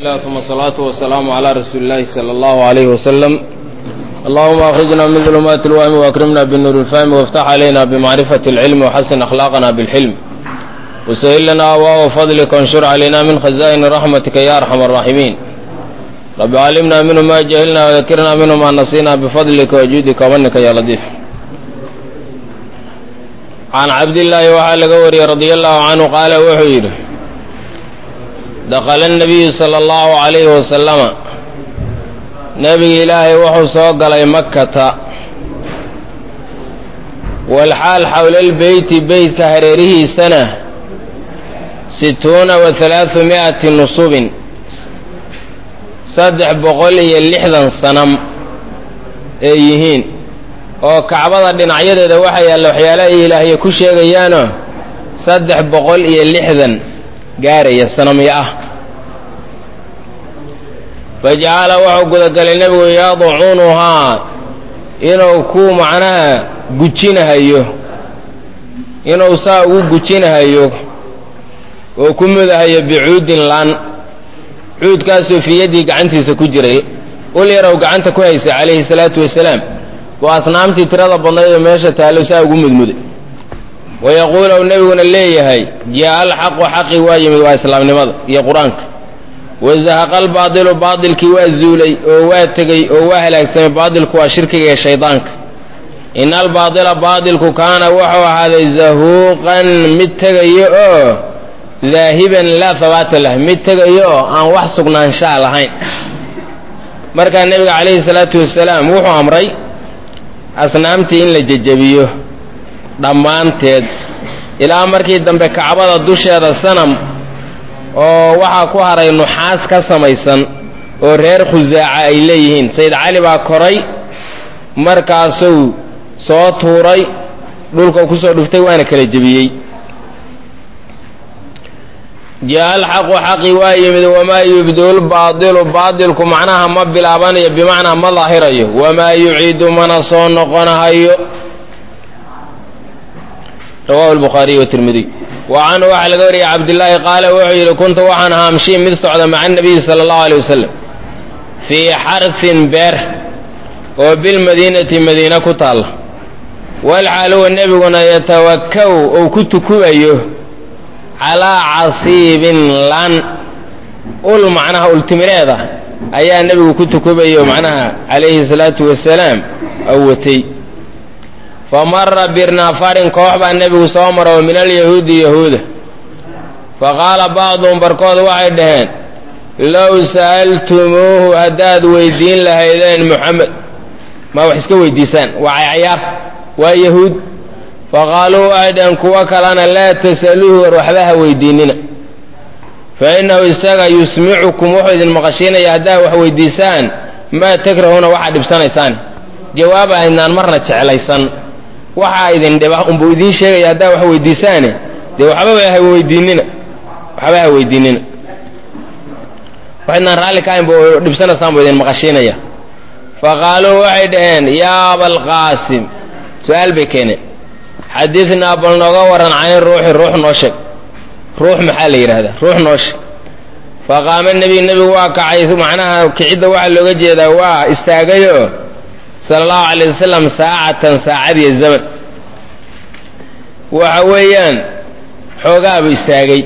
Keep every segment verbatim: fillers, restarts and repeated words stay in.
الله ثم الصلاة والسلام على رسول الله صلى الله عليه وسلم. اللهم أخرجنا من ظلمات الوهم وأكرمنا بالنور الفهم وافتح علينا بمعرفة العلم وحسن أخلاقنا بالحلم وسهل لنا أبواب فضلك وانشر علينا من خزائن رحمتك يا أرحم الراحمين. رب علمنا منه ما جهلنا وذكرنا منه ما نسينا بفضلك وجودك ومنك يا لطيف. عن عبد الله وعلى قوري رضي الله عنه قال وحيره دخل النبي صلى الله عليه وسلم نبي إلهي وحو سوقل مكة والحال حول البيت بيت كهريره سنة ستون وثلاثمائة نصوب صدح بقولي اللحظة صنم ايهين oo kacbada dhinacyadeeda waxa yaalo waxyaalaha ilaahay ku sheegayaan saddex boqol iyo lixdan gaaraya sanamiya ah. fajala waxa gudagalay nabigu yaaduunuha inuu ku macnaha gujinahayo inuu saa ugu gujinahayo oo ku mudahayo bicuudin laan cuudkaas oo fiyadii gacantiisa ku jiray ul yarow gacanta ku haysa calayhi salaatu wasalaam وأصنامتي ترى بنايا ماشى تالوسا ومدمد ويقول النبي ليه جاء الحق حقي واجب وإسلام نمض يا قرآنك وزهق الباطل باطل كي وازولي واتقي وهلك سمي باطل كوا شركي يا شيطانك إن الباطل باطل كان وحو هذا زهوقا متقي ذاهبا لا ثبات له متقي أن وحسقنا إن شاء الله هين مركا النبي عليه الصلاة والسلام وحو أمري asnaamtii in la jajabiyo dhammaanteed ilaa markii dambe kacbada dusheeda sanam oo waxaa ku haray nuxaas ka samaysan oo reer khusaaca ay leeyihiin sayid cali baa koray markaasuu soo tuuray dhulka ku soo dhuftay waana kala jabiyey. جاء الحق حقي وايمد وما يبدو الباطل باطل معناها ما بلابانية بمعنى ما ظاهرية وما يعيد من صون قنهايو. رواه البخاري والترمذي. وعنه وعلى قوري عبد الله قال وحيل كنت وعنها امشي من صعد مع النبي صلى الله عليه وسلم في حرث بير وبالمدينة مدينة كتال والحال النبي يتوكو او كتكو ايوه على عصيب لان قول معناها التمريضة أي النبي كنت كبيه معناها عليه الصلاة والسلام أوتي فمر برنافار كوحب النبي صامر ومن اليهود يهود فقال بعضهم بركوض واحدهن لو سألتموه أداد ويدين لهيدين محمد ما وحسك ويديسان وعيار ويهود فقالوا أيضا كوكلنا لا تسألوه روحها ويديننا فإنه استغى يسمعكم وحد المغشين يهداه وحويديسان ما تكرهون واحد بسنة سان جوابها إن مرنا عليسان واحد دبا أم بودين شيء يهداه وحويديسان دي وحبها ويديننا وحبها ويديننا فإن رالي كان بسنة سان بودين المغشين يا فقالوا واحدين يا أبا القاسم سؤال بكيني حدثنا ابو النغورن عن الروح الروح نوشك روح محل هذا روح نوشك فقام النبي النبي واقع معناها كعده waxa looga jeedaa waa istaagayo sallallahu alayhi wasallam saacatan saacadi zaman waxa weeyaan xoogaa buu istaagay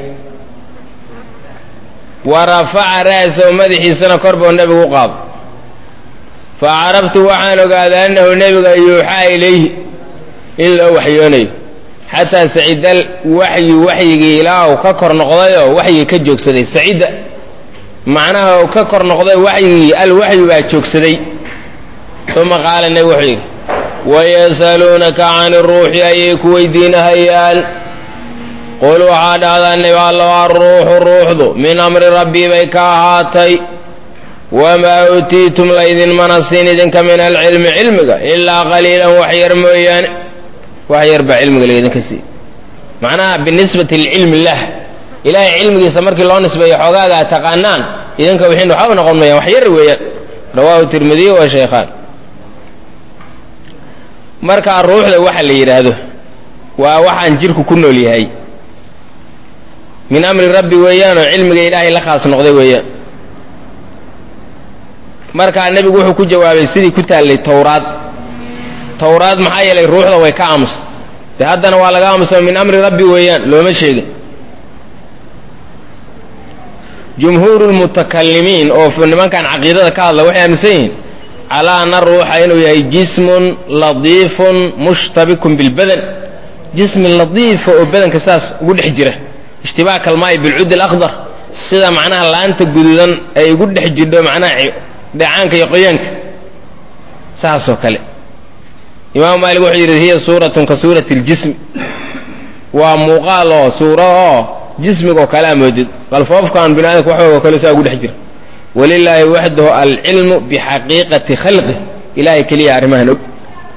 warafa'a ra'sa madaxiisana korbo nabigu u qaab فعرفت waxaan ogaaday annahu nabiga yuuxa ilayhi إلا وحيوني حتى سعيد الوحي وحي إله وككر نقضيه وحي كجوك سدي سعيد معناه وككر نقضيه وحي الوحي باجوك سدي ثم قال النبي وحي ويسألونك عن الروح أيك ويدين هيال قولوا عاد هذا النبي الله الروح الروح ذو من أمر ربي بيكاهاتي وما أوتيتم لإذن منصين إذنك من العلم علمك إلا قليلا وحي رميان وحي يربع علمك لإذن كسي معناها بالنسبة للعلم الله إلهي علمك يسمرك الله نسبة يحوغاها تقانان إذنك وحين نحاول نقول مياه وحي يروي رواه الترمذي وشيخان مركا الروح له وحا اللي يرهده ووحا انجرك كنو ليهي من أمر ربي ويان وعلمك إلهي لخاص نقضي ويان markaa nebigu wuxuu ku jawaabay sidii ku taallay tawraad tawraad maxaa yeelay ruuxda way ka aamus de haddana waa laga aamusa min amri rabbi weeyaan looma sheegin jumhuuru lmutakallimiin oo nimankan caqiidada ka hadla waxay aaminsan yihiin calaa ana ruuxa inuu yahay jismun ladiifun mushtabikun bilbadan jismi ladiifa oo badanka saas ugu dhex jira ishtibaaka almaa'i bilcudi alakhdar sida macnaha laanta guduudan ay ugu dhex jidho macnaha dheecaanka iyo qoyaanka saasoo kale imaamu maalik wuxuu yidhi hiya suuratun ka suurati اljismi waa muuqaal oo suura oo jismigoo kale amoodid qalfoofkaan bini aadamka waxoogo kale saa ugu dhex jira walilaahi waxdahu alcilmu bixaqiiqati khalqih ilahay keliya arrimahan og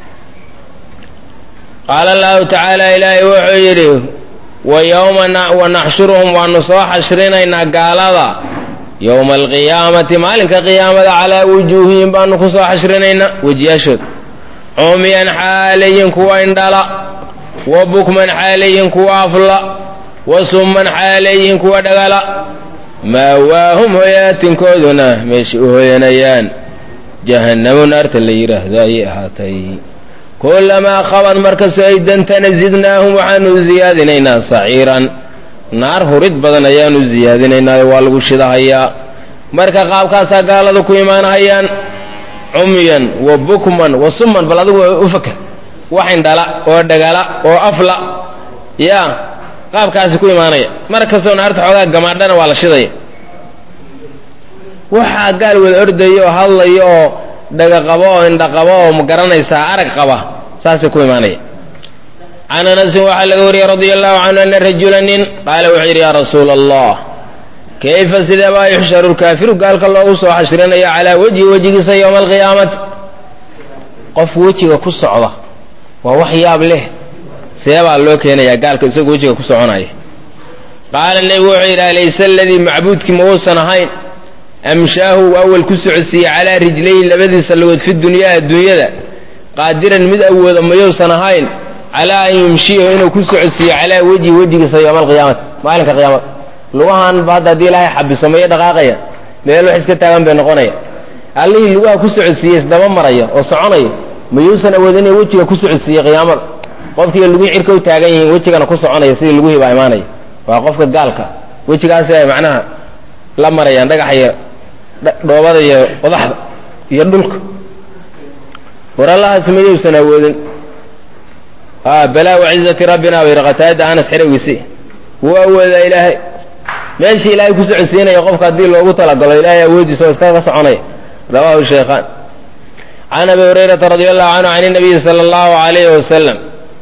qaala allahu tacaala ilaahay wuxuu yidhi wayowma wanaxshuruhum waanu soo xashrinaynaa gaalada yowma alqiyaamati maalinka qiyaamada calaa wujuuhihim baanu ku soo xashrinaynaa wejiyaashooda cumyan xaalayin kuwa indhala wa bukman xaalayin kuwa afla wa summan xaalayin kuwa dhagala maawaahum hoyaatinkooduna meeshay u hoyanayaan jahannamu naarta la yidhaahdo ayay ahaatay kullamaa khabad markastoo ay dantana zidnaahum waxaanu ziyaadinaynaa saciiran naar hurid badan ayaanu ziyaadinaynaa waa lagu shidahayaa marka qaabkaasaa gaalada ku imaanahayaan cumyan wa bukman wa summan bal adigu u fakar wax indhala oo dhagala oo afla yaa qaabkaasi ku imaanaya mar kastoo naarta xoogaa gamaadhana waa la shidaya waxaa gaal wada ordaya oo hadlaya oo dhaga qabo oo indha qabo oo ma garanaysaa arag qaba saasay ku imaanaya can anasin waxaa laga wariyey radia allahu canhu ana rajula nin qaala wuxuu yidhi yaa rasuula allah kayfa sidee baa yuxsharu lkaafiru gaalka loogu soo xashrinaya calaa wejhi wejigiisa yowma alqiyaamati qof wejiga ku socda waa wax yaab leh see baa loo keenayaa gaalka isagoo wejiga ku soconaya qaala nebigu wuxuu yidhi alaysa aladii macbuudkii ma uusan ahayn amshaahu awal ku socodsiiyey calaa rijlayn labadiisa lagood fi dunyaa adduunyada qaadiran mid awooda mayousan ahayn calaa an yumshiyahu inuu ku socodsiiyo calaa wejhi wejigiisa yowma alqiyaamati maalinka qiyaamada lugahan ba hadda haddii ilaahay xabiso maya dhaqaaqaya meel wax iska taagan bay noqonaya allihii lugaha ku socodsiiyey isdaba maraya oo soconaya mayuusan awoodin inay wejiga ku socodsiiye qiyaamada qofkiiba lugihii cirka u taagan yihiin wejigana ku soconaya sidii lugihii baa imaanaya waa qofka gaalka wejigaasi ay macnaha la marayaan dhagaxa iyo dhoobada iyo qodaxda iyo dhulka war allahaas mayuusan awoodin balaa wacizati rabbina bayr qataada anas xerowgiisi wuu awoodaa ilaahay meeshii ilaahay ku socodsiinaya qofka haddii loogu talagalo ilaahay awoodiisa oo iskaga soconaya rawaahu shaykhaan can abi hurayrata radia allahu canhu can inabiyi sala allahu alayhi wasalam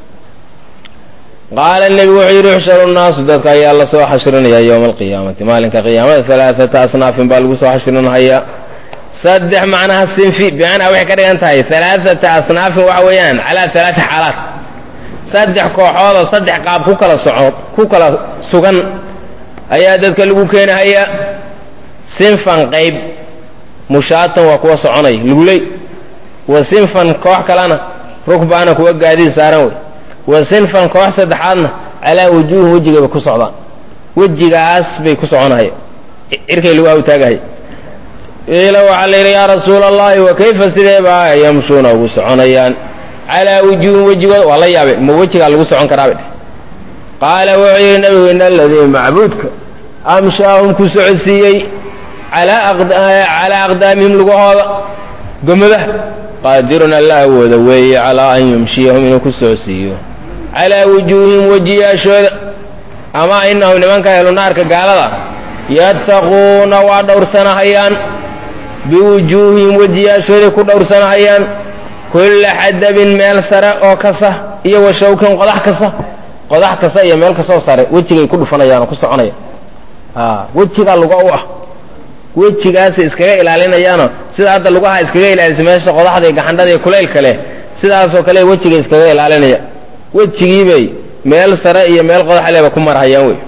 qaala nebigu wuxuu yidhi yuxsharu nnaasu dadka ayaa la soo xashrinaya yowma alqiyaamati maalinka qiyaamada alaaata asnaafin baa lagu soo xashrinhayaa saddex macnaha sinfi bimacnaa waxay ka dhigan tahay alaaata asnaafin waxa weeyaan calaa alaati xaalaat saddex kooxoodoo saddex qaab ku kala soco ku kala sugan ayaa dadka lagu keenahayaa sinfan qayb mushaatan waa kuwa soconaya luguley wa sinfan koox kalena rukbaana kuwa gaadiid saaran wey wa sinfan koox saddexaadna calaa wujuuhin wejigayba ku socdaan wejigaas bay ku soconahaya cirkay lugaha u taagahaya qiila waxaa la yidhi yaa rasuula allahi wa kayfa sidee baa yamshuuna ugu soconayaan calaa wujuuhin wejigooda waa la yaabeen ma wejigaa lagu socon karaabay dheh qaala wuxuu yidhi nabigu in aladii macbuudka amshaahum ku socodsiiyey calaa aqdaamihim lugahooda gomadaha qaadirun alla awooda weeye calaa an yumshiyahum inuu ku socodsiiyo calaa wujuuhihim wejiyaashooda ama inahum nimanka helu naarka gaalada yattaquuna waa dhowrsanahayaan biwujuuhihim wejiyaashooday ku dhowrsanahayaan kulla xadabin meel sare oo kasa iyo wa shawkin qodax kasa qodax kasta iyo meel kastoo sare wejigay ku dhufanayaan oo ku soconaya wejigaa luga u ah wejigaasay iskaga ilaalinayaano sida hadda lugaha iskaga ilaalisa meesha qodaxda iyo gaxandhada iyo kulaylka leh sidaasoo kale wejigay iskaga ilaalinaya wejigiibay meel sare iyo meel qodax leba ku marhayaan wey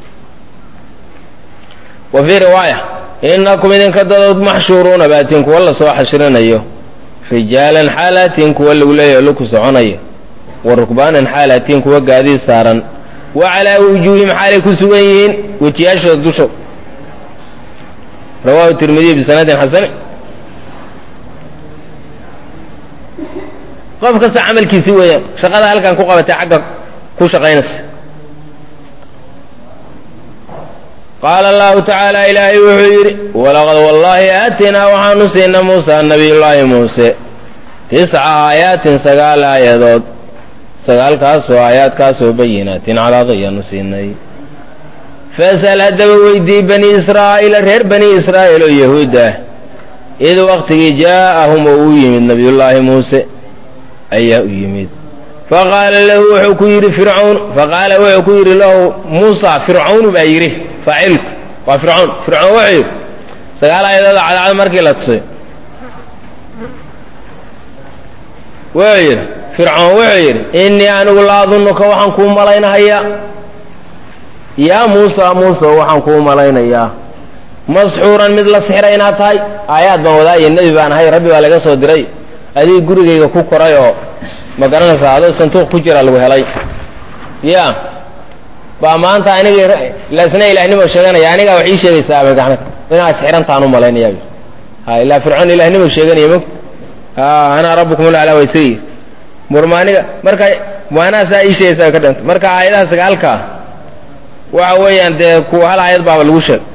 wa fii riwaaya inakum idinka dadood maxshuuruuna baatiin kuwa la soo xashrinayo rijaalan xaalaatiin kuwa lagu leeyaho laku soconaya wa rukbaanan xaalaatiin kuwa gaadiid saaran wa calaa wujuuhim xaalay ku sugan yihiin wejiyaashooda dusho rawaahu tirmidiy bisanadin xasani qof kasta camalkiisi weeyaan shaqada halkan ku qabatay xagga ku shaqaynaysa qaala allahu tacaala ilaahay wuxuu yidhi walaqad wallaahi aatinaa waxaanu siinay muusa nabiyullaahi muuse tisca aayaatin sagaal aayadood sagaalkaasoo aayaadkaasoo bayinaatin cadaad ayaanu siinay fasal haddaba weydii bani israa'iila reer bani israa'iil oo yahuud ah id waqtigii jaa'ahum oo uu yimid nabiyullaahi muuse ayaa u yimid faqaala lahu wuxuu ku yidhi fircawn faqaala wuxuu ku yidhi lahu muusa fircawnu baa yidhi faacilku waa fircawn fircawn wuxuu yidhi sagaal aayadood cadcad markii la tusay wuxuu yidhi fircawn wuxuu yidhi innii anigu la adunnuka waxaan kuu malaynahayaa yaa muusa muusa waxaan kuu malaynayaa masxuuran mid la sixray inaad tahay aayaad baan wadaaye nebi baan ahay rabbi baa laga soo diray adig gurigayga ku koray oo ma garanaysaa adoo santuuq ku jira lagu helay ya baa maanta aniga lasna ilaahnimo sheeganaya anigaa wax ii sheegaysaa bay gacna inaad sixrantaan u malaynayaa ha ilaa fircoon ilaahnimo sheeganaya mog ha ana rabbukum alaclaa waysayir murmaaniga marka waanaasaa ii sheegaysaa ka dhanta marka aayadaha sagaalka waxa weeyaan dee kuwa hal aayad baaba lagu sheeg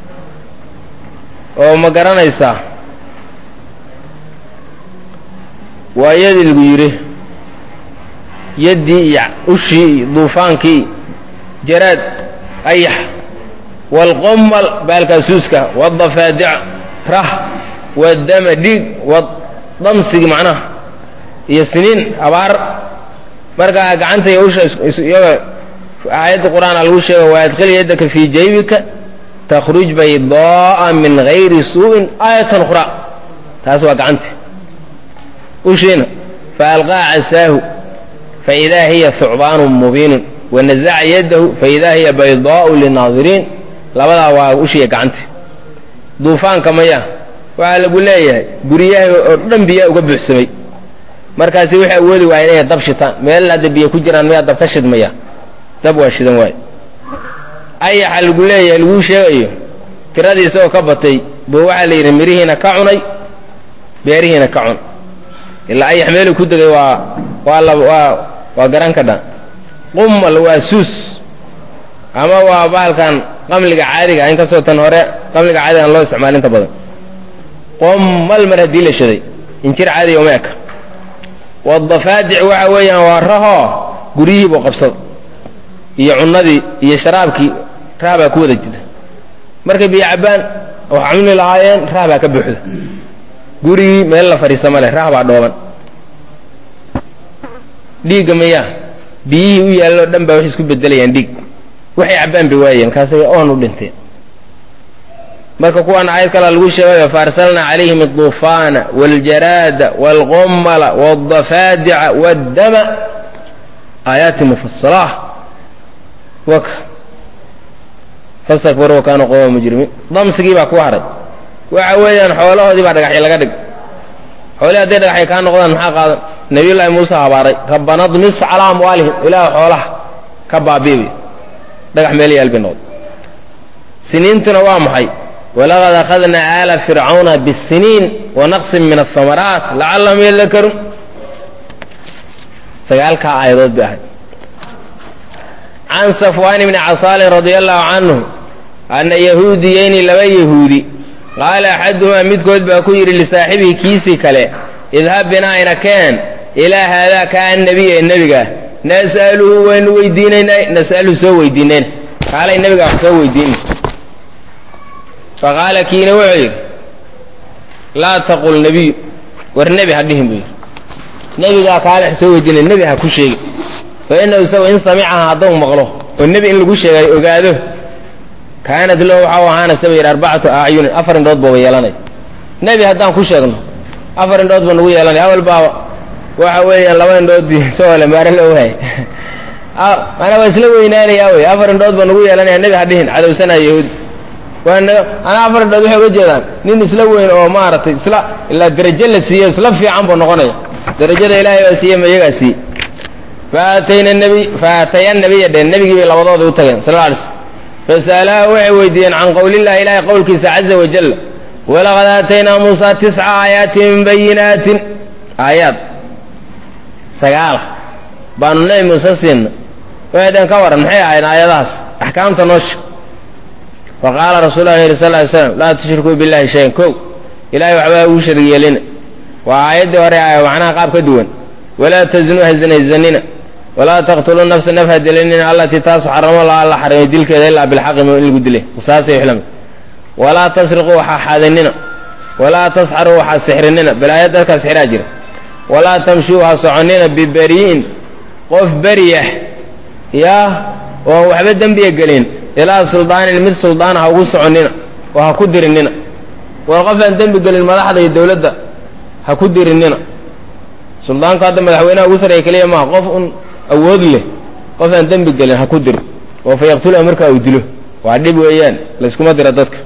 oo ma garanaysaa waa yadii lagu yidhi yaddii iyo ushii iyo duufaankii jaraad ayax waalqummal baalkaasuuska waadafaadic rah waddama dhiig wadamsigi macnaha iyo siniin abaar markaa gacanta iyo usha iyaga aayadda qur'aana lagu sheega waa adkhil yaddaka fii jaybika takhruj baydaa'a min gayri suu'in aayatan ukhraa taas waa gacanti ushiina faalqaa casaahu faidaa hiya thucbaanun mubiinun wanazaca yadahu faidaa hiya baydaa'u linaadiriin labadaa waa ushiya gacanti duufaanka maya waxaa lagu leeyahay guryaha oo dhan biyaa uga buuxsamay markaasi waxay awoodi waayeen inay dab shitaan meel hadda biyo ku jiraan miyaa dab ka shidmaya dab waa shidan waayo ayaxa lagu leeyahay laguu sheegayo tiradiisa oo ka batay buu waxaa la yidhi mirihiina ka cunay beerihiina ka cun ilaa ayax meeluu ku degay waa waa la waa waa garan ka dhan qummal waa suus ama waa bahalkan qamliga caadiga inkastoo tan hore qamliga caadigaan loo isticmaal inta badan qummal mar haddii la shaday injir caadiga uma eka wadafaadic waxa weeyaan waa rahoo guryihii buu qabsada iyo cunnadii iyo sharaabkii raabaa ku wada jira markay biyo cabbaan wax cuni lahaayeen raabaa ka buuxda gurigii meel la fadhiisa ma leh raah baa dhooban dhiigga miyaa biyihii u yaalloo dhan baa waxay isku beddelayaan dhiig waxay cabbaan bay waayeen kaasay oon u dhinteen marka kuwaan aayad kalaa lagu sheegayo faarsalnaa calayhim alduufaana waاljaraada wاlqummala wاldafaadica wاddama aayaati mufasalaah waka fastakbaru wa kaanuu qawma mujrimiin damsigii baa ku haray waxa weeyaan xoolahoodii baa dhagaxya laga dhig xoolihii hadday dhagaxya kaa noqdaan maxaa qaadan nabiyullaahi muuse habaaray rabbana dmis calaa amwaalihim ilaah xoolaha ka baabi'ibi dhagax meel yaal bay noqday siniintuna waa maxay walaqad akhadnaa aala fircawna bisiniin wanaqsin min ahamaraat lacallahum yadakaruun sagaalkaa aayadood bay ahayd can safwaan bni casaalin radia allahu canhu anna yahuudiyeyni laba yahuudi qaala axaduhumaa midkood baa ku yidhi lisaaxibihi kiisii kale idhab binaayna keen ilaa haadaa kaa annabiya ee nebigaah nas'aluhu waynu weydiinaynaa nas'aluhu soo weydiinayna kaalay nebiga wax soo weydiinay faqaala kiina wuxuu yidhi laa taqul nebiyu war nebi ha dhihin buu yidhi nebigaa kaale wax soo weydiinay nebi ha ku sheegi fa innahu isagu in samicaha hadduu maqlo oo nebi in lagu sheegay ogaado kaanad lahu waxau ahaanaysa ba yidhi arbacatu acyunin afar indhood booba yeelanay nebi haddaan ku sheegno afar indhood ba nagu yeelanay awal baaba waxa weeyaan laba indhood soole maare la ohay manaa waa isla weynaanayaa wey afar indhood ba nagu yeelanaya nebi ha dhihin cadowsanaa yahuudi waana anaa afar indhood waxay uga jeedaan nin isla weyn oo maaragtay isla ilaa darajo la siiyo isla fiican buu noqonaya darajada ilaahay baa siiye ma iyagaa siiye faatayna nabiy faataya nabiya dheen nebigii bay labadooda u tageen sal ala slam fasa'alaha waxay weydiiyeen can qowlillahi ilaahay qowlkiisa caza wajalla walaqad aataynaa muusa tisca aayaatin bayinaatin aayaad sagaal baanu nabi muuse siinna waxay dhaheen ka waran maxay ahayn aayadahaas axkaamta noosha faqaala rasuulullahi yidhi sal ly slam laa tushrikuu billahi shayan kow ilahay waxbaa ugu sharig yeelina waa aayaddii hore aaya macnaha qaab ka duwan walaa tazinuu hazinaysanina walaa taqtuluu nafsa naf ha dilanina allatii taasu xaramo la alla xarimay dilkeeda ilaa bilxaqi in lagu dilay qisaasay xilami walaa tasriquu waxaa xaadinina walaa tasxaruu waxaa sixrinina balaaya dadkaa sixiraa jira walaa tamshuu ha soconina biberi'in qof beriyah yaa oon waxba dembiya gelin ilaa suldaanin mid suldaana ha ugu soconina oo ha ku dirinina war qof aan dembi gelin madaxda iyo dawladda ha ku dirinina suldaanku hadda madaxweynaha ugu sarreeya keliya maaha qof un awood leh qof aan dembi gelin ha ku dirin oo fa yaqtula markaa uu dilo waa dhib weeyaan layskuma dira dadka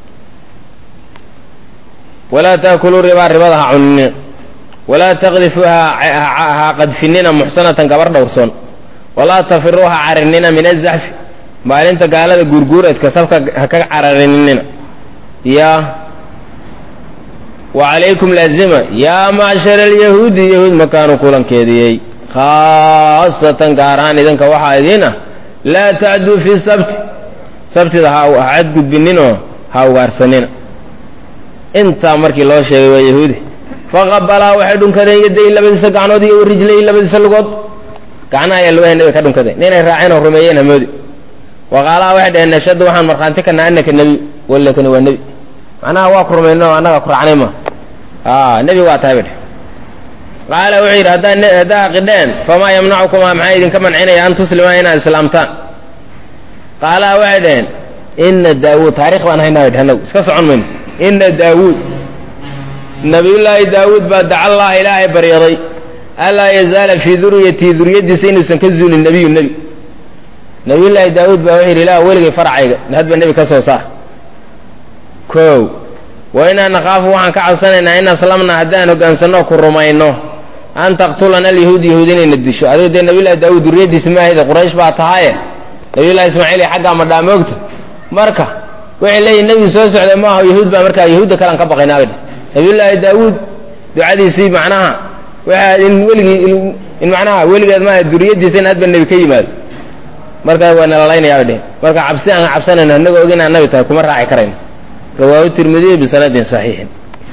walaa taakuluu ribaa ribada ha cunina walaa taqdifuu ha qadfinina muxsanatan gabar dhowrsoon walaa tafiruu ha cararinina min azaxfi maalinta gaalada guurguureedka safka ha ka cararinina yaa wacalaykum laazima yaa macshara alyahuudi yahuud makaanu kulankeediyey khaasatan gaar ahaan idinka waxaa idiin ah laa tacduu fii sabti sabtida ha cadgudbininoo ha ugaarsanina intaa markii loo sheegay waa yahuudi faqabalaa waxay dhunkadeen yaday labadiisa gacnood iyo rijlay labadiisa lugood gacnaha ayaa lugahay nabiga ka dhunkadeen ninay raaceen oo rumeeyeen hamoodi waqaalaa waxay dhaheen nashhadu waxaan markhaanti kanaa annaka nebi wallakani waa nebi macnaha waa ku rumayno annaga ku raacnay ma a nebi waa tahay badhe qaala wuxuu yidhi haddaa haddaa qidheen famaa yamnacukumaa maxaa idinka mancinaya an tuslimaa inaad islaamtaan qaalaa waxay dhaheen ina daawuud taarikh baan haynaa badhe annagu iska socon mayno ina daawuud nabiyullaahi daawuud baa daca allaha ilaahay baryaday allaa yazaala fii duryatii duriyadiisa inuusan ka zuulin nebiyu nebi nabiyullaahi daawuud baa wuxuu yidhi ilaah weligay faracayga hadba nebi ka soo saar kow wa inaa nakhaafu waxaan ka cabsanaynaa in aslamnaa haddaan hoggaansanno ku rumayno an taqtulana alyahuud yahuud inayna disho adiga dee nabiyullahi daawuud duriyadiisi maahayde quraysh baa tahaaye nabiyullahi ismaaciil iyo xaggaa ma dhaamoogta marka waxay leeyihin nebi soo socda maaha yahuud baa markaa yahuudda kalaan ka baqaynaa bay nabiyullaahi daawuud ducadiisii macnaha waxaa in weligii in macnaha weligeed maaha duriyadiisa in hadba nebi ka yimaado markaa waa nalalaynaya bay dhehen marka cabsi aan cabsanayno annagoo og inaan nabi tahay kuma raaci karayno rawaahu tirmidiy bisanadin saxiixin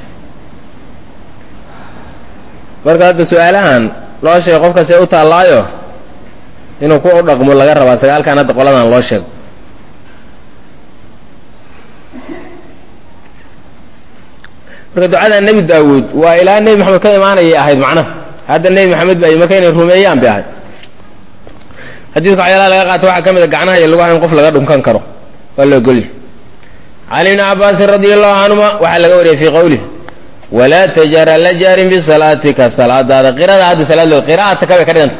marka hadda su-aalahan loo sheego qofkasee u taallaayo inuu ku u dhaqmo laga rabaa sagaalkan hadda qoladan loo sheego marka ducada nebi daawuud waa ilaa nebi maxamed ka imaanayay ahayd macnaha hadda nebi maxamed ba marka inay rumeeyaan bay ahayd xadiiska waxyaalaha laga qaato waxaa ka mid a gacnaha iyo lugaha in qof laga dhunkan karo waa la ogolyahy can ibni cabaasin radia allahu canhuma waxaa laga wariyay fii qowlih walaa tajara la jaarin bisalaatika salaadaada qirada hadda salaad loo qiraa'ataka bay ka dhiganta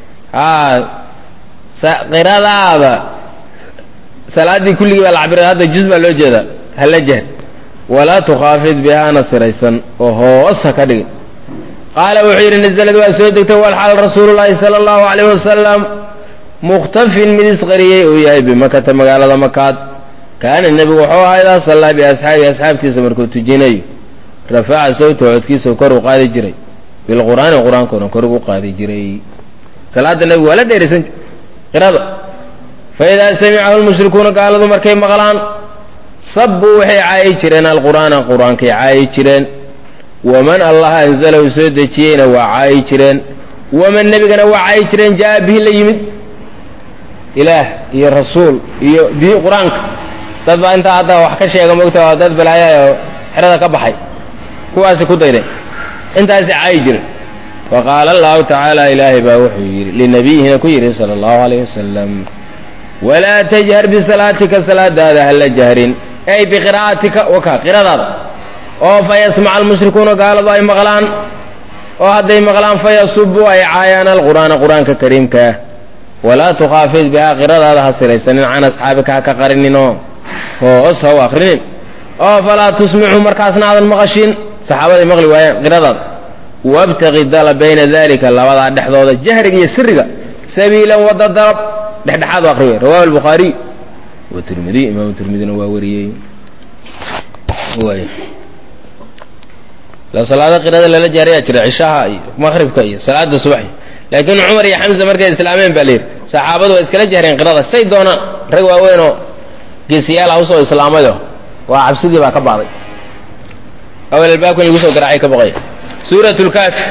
a qiradaada salaaddii kulligii baa la cabira hadda juz baa loo jeedaa hala jahr walaa tukhaafid bihaana siraysan oo hoos ha ka dhigin qaala wuxuu yidhi nazalad waa soo degtay walxaal rasuulu llaahi sala allahu calayh wasalam mukhtafin mid isqariyey uu yahay bimakata magaalada makaad kaana nebigu wuxuu ahaa idaa sallaa biasxaabihi asxaabtiisa markuu tujinayo rafaca sawta codkiisa kor u qaadi jiray bilqur'aani qur-aankoona kor ugu qaadi jiray salaadda nebigu waa la dheeraysan jir qirada fa idaa samicahu lmushrikuuna gaaladu markay maqlaan sabbuu waxay caayi jireen alqur'aana qur-aankay caayi jireen waman allaha anzalahu soo dejiyeyna waa caayi jireen waman nebigana waa caayi jireen jaa bihi la yimid ilaah iyo rasuul iyo bihi qur-aanka dad baa intaa hadda wax ka sheega moogta waa dad balaayaoo xerada ka baxay kuwaasi ku dayday intaasi caayi jiren wa qaala allahu tacaala ilaahay baa wuxuu yidhi linabiyihina ku yidhi sala allahu alayh wasalam walaa tajhar bisalaatika salaadaada hala jahrin ay biqiraa'atika waka qiradaada oo fa yasmaca almushrikuuna gaaladu ay maqlaan oo hadday maqlaan fa yasubu ay caayaan alqur'aana qur-aanka kariimkaah walaa tukhaafid bihaa qiradaada ha siraysanin can asxaabika ha ka qarininoo hoos ha u akrinin oo falaa tusmicu markaasna aadan maqashin saxaabaday maqli waayaan qiradaada wabtaqi dala bayna dalika labadaa dhexdooda jahriga iyo siriga sabiilan wada dalab dhexdhexaad u akri wey rawahu albukhaariy watirmidiy imaamu tirmidina waa wariyey la salaada qirada lala jaarayaa jira cishaha iyo maqribka iyo salaada subax laakiin cumar iyo xamza markay islaameen baa layidhi saxaabadu waa iskala jahreen qirada say doonaan rag waaweynoo geesiyaal ah usoo islaamayo waa cabsidii baa ka baaday awal albaabkan lagu soo garaacay ka baqaya suurat lkaafi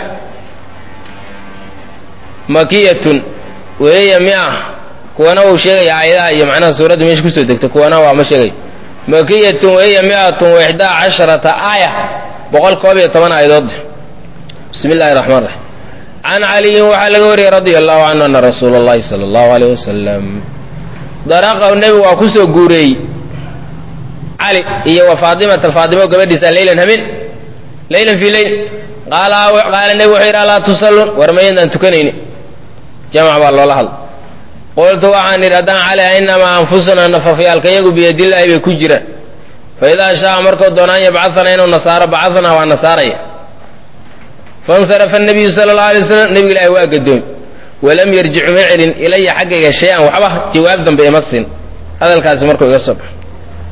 makiyatun weeya mia kuwana uu sheegaya aayadaha iyo macnaha suuradda meesha kusoo degtay kuwana waa ma sheegay makiyatun weeya miatun wa ixdaa casharata aaya boqol koob iyo toban aayadood bismi illahi raxmaan raxiim can caliyin waxaa laga wariyey radia allahu canhu ana rasuula اllahi sala allahu alayh wasalam daraqahu nebigu waa kusoo guureeyey cali iyo wa faatimata faatimo gabadhiisa leylan habeen leylan fii leyl qaala qaala nebigu wuxuu yidhi alaa tusalluun war mayaydaan tukanayni jamac baa loola hadla qultu waxaan idhi haddaan cali inamaa anfusunaa nafafyaalkayagu biyadillaahi bay ku jiraan fa idaa shaaa markuu doonaan yabcahana inuu nasaaro bacahnaa waa nasaaraya faاnsarafa الnabiyu sala اllahu alay wasalam nebiga ilaahi waa gadoomi walam yarjic uma celin ilaya xaggayga shay-an waxba jawaab dambe ima siin hadalkaasi markuu iga soo baxo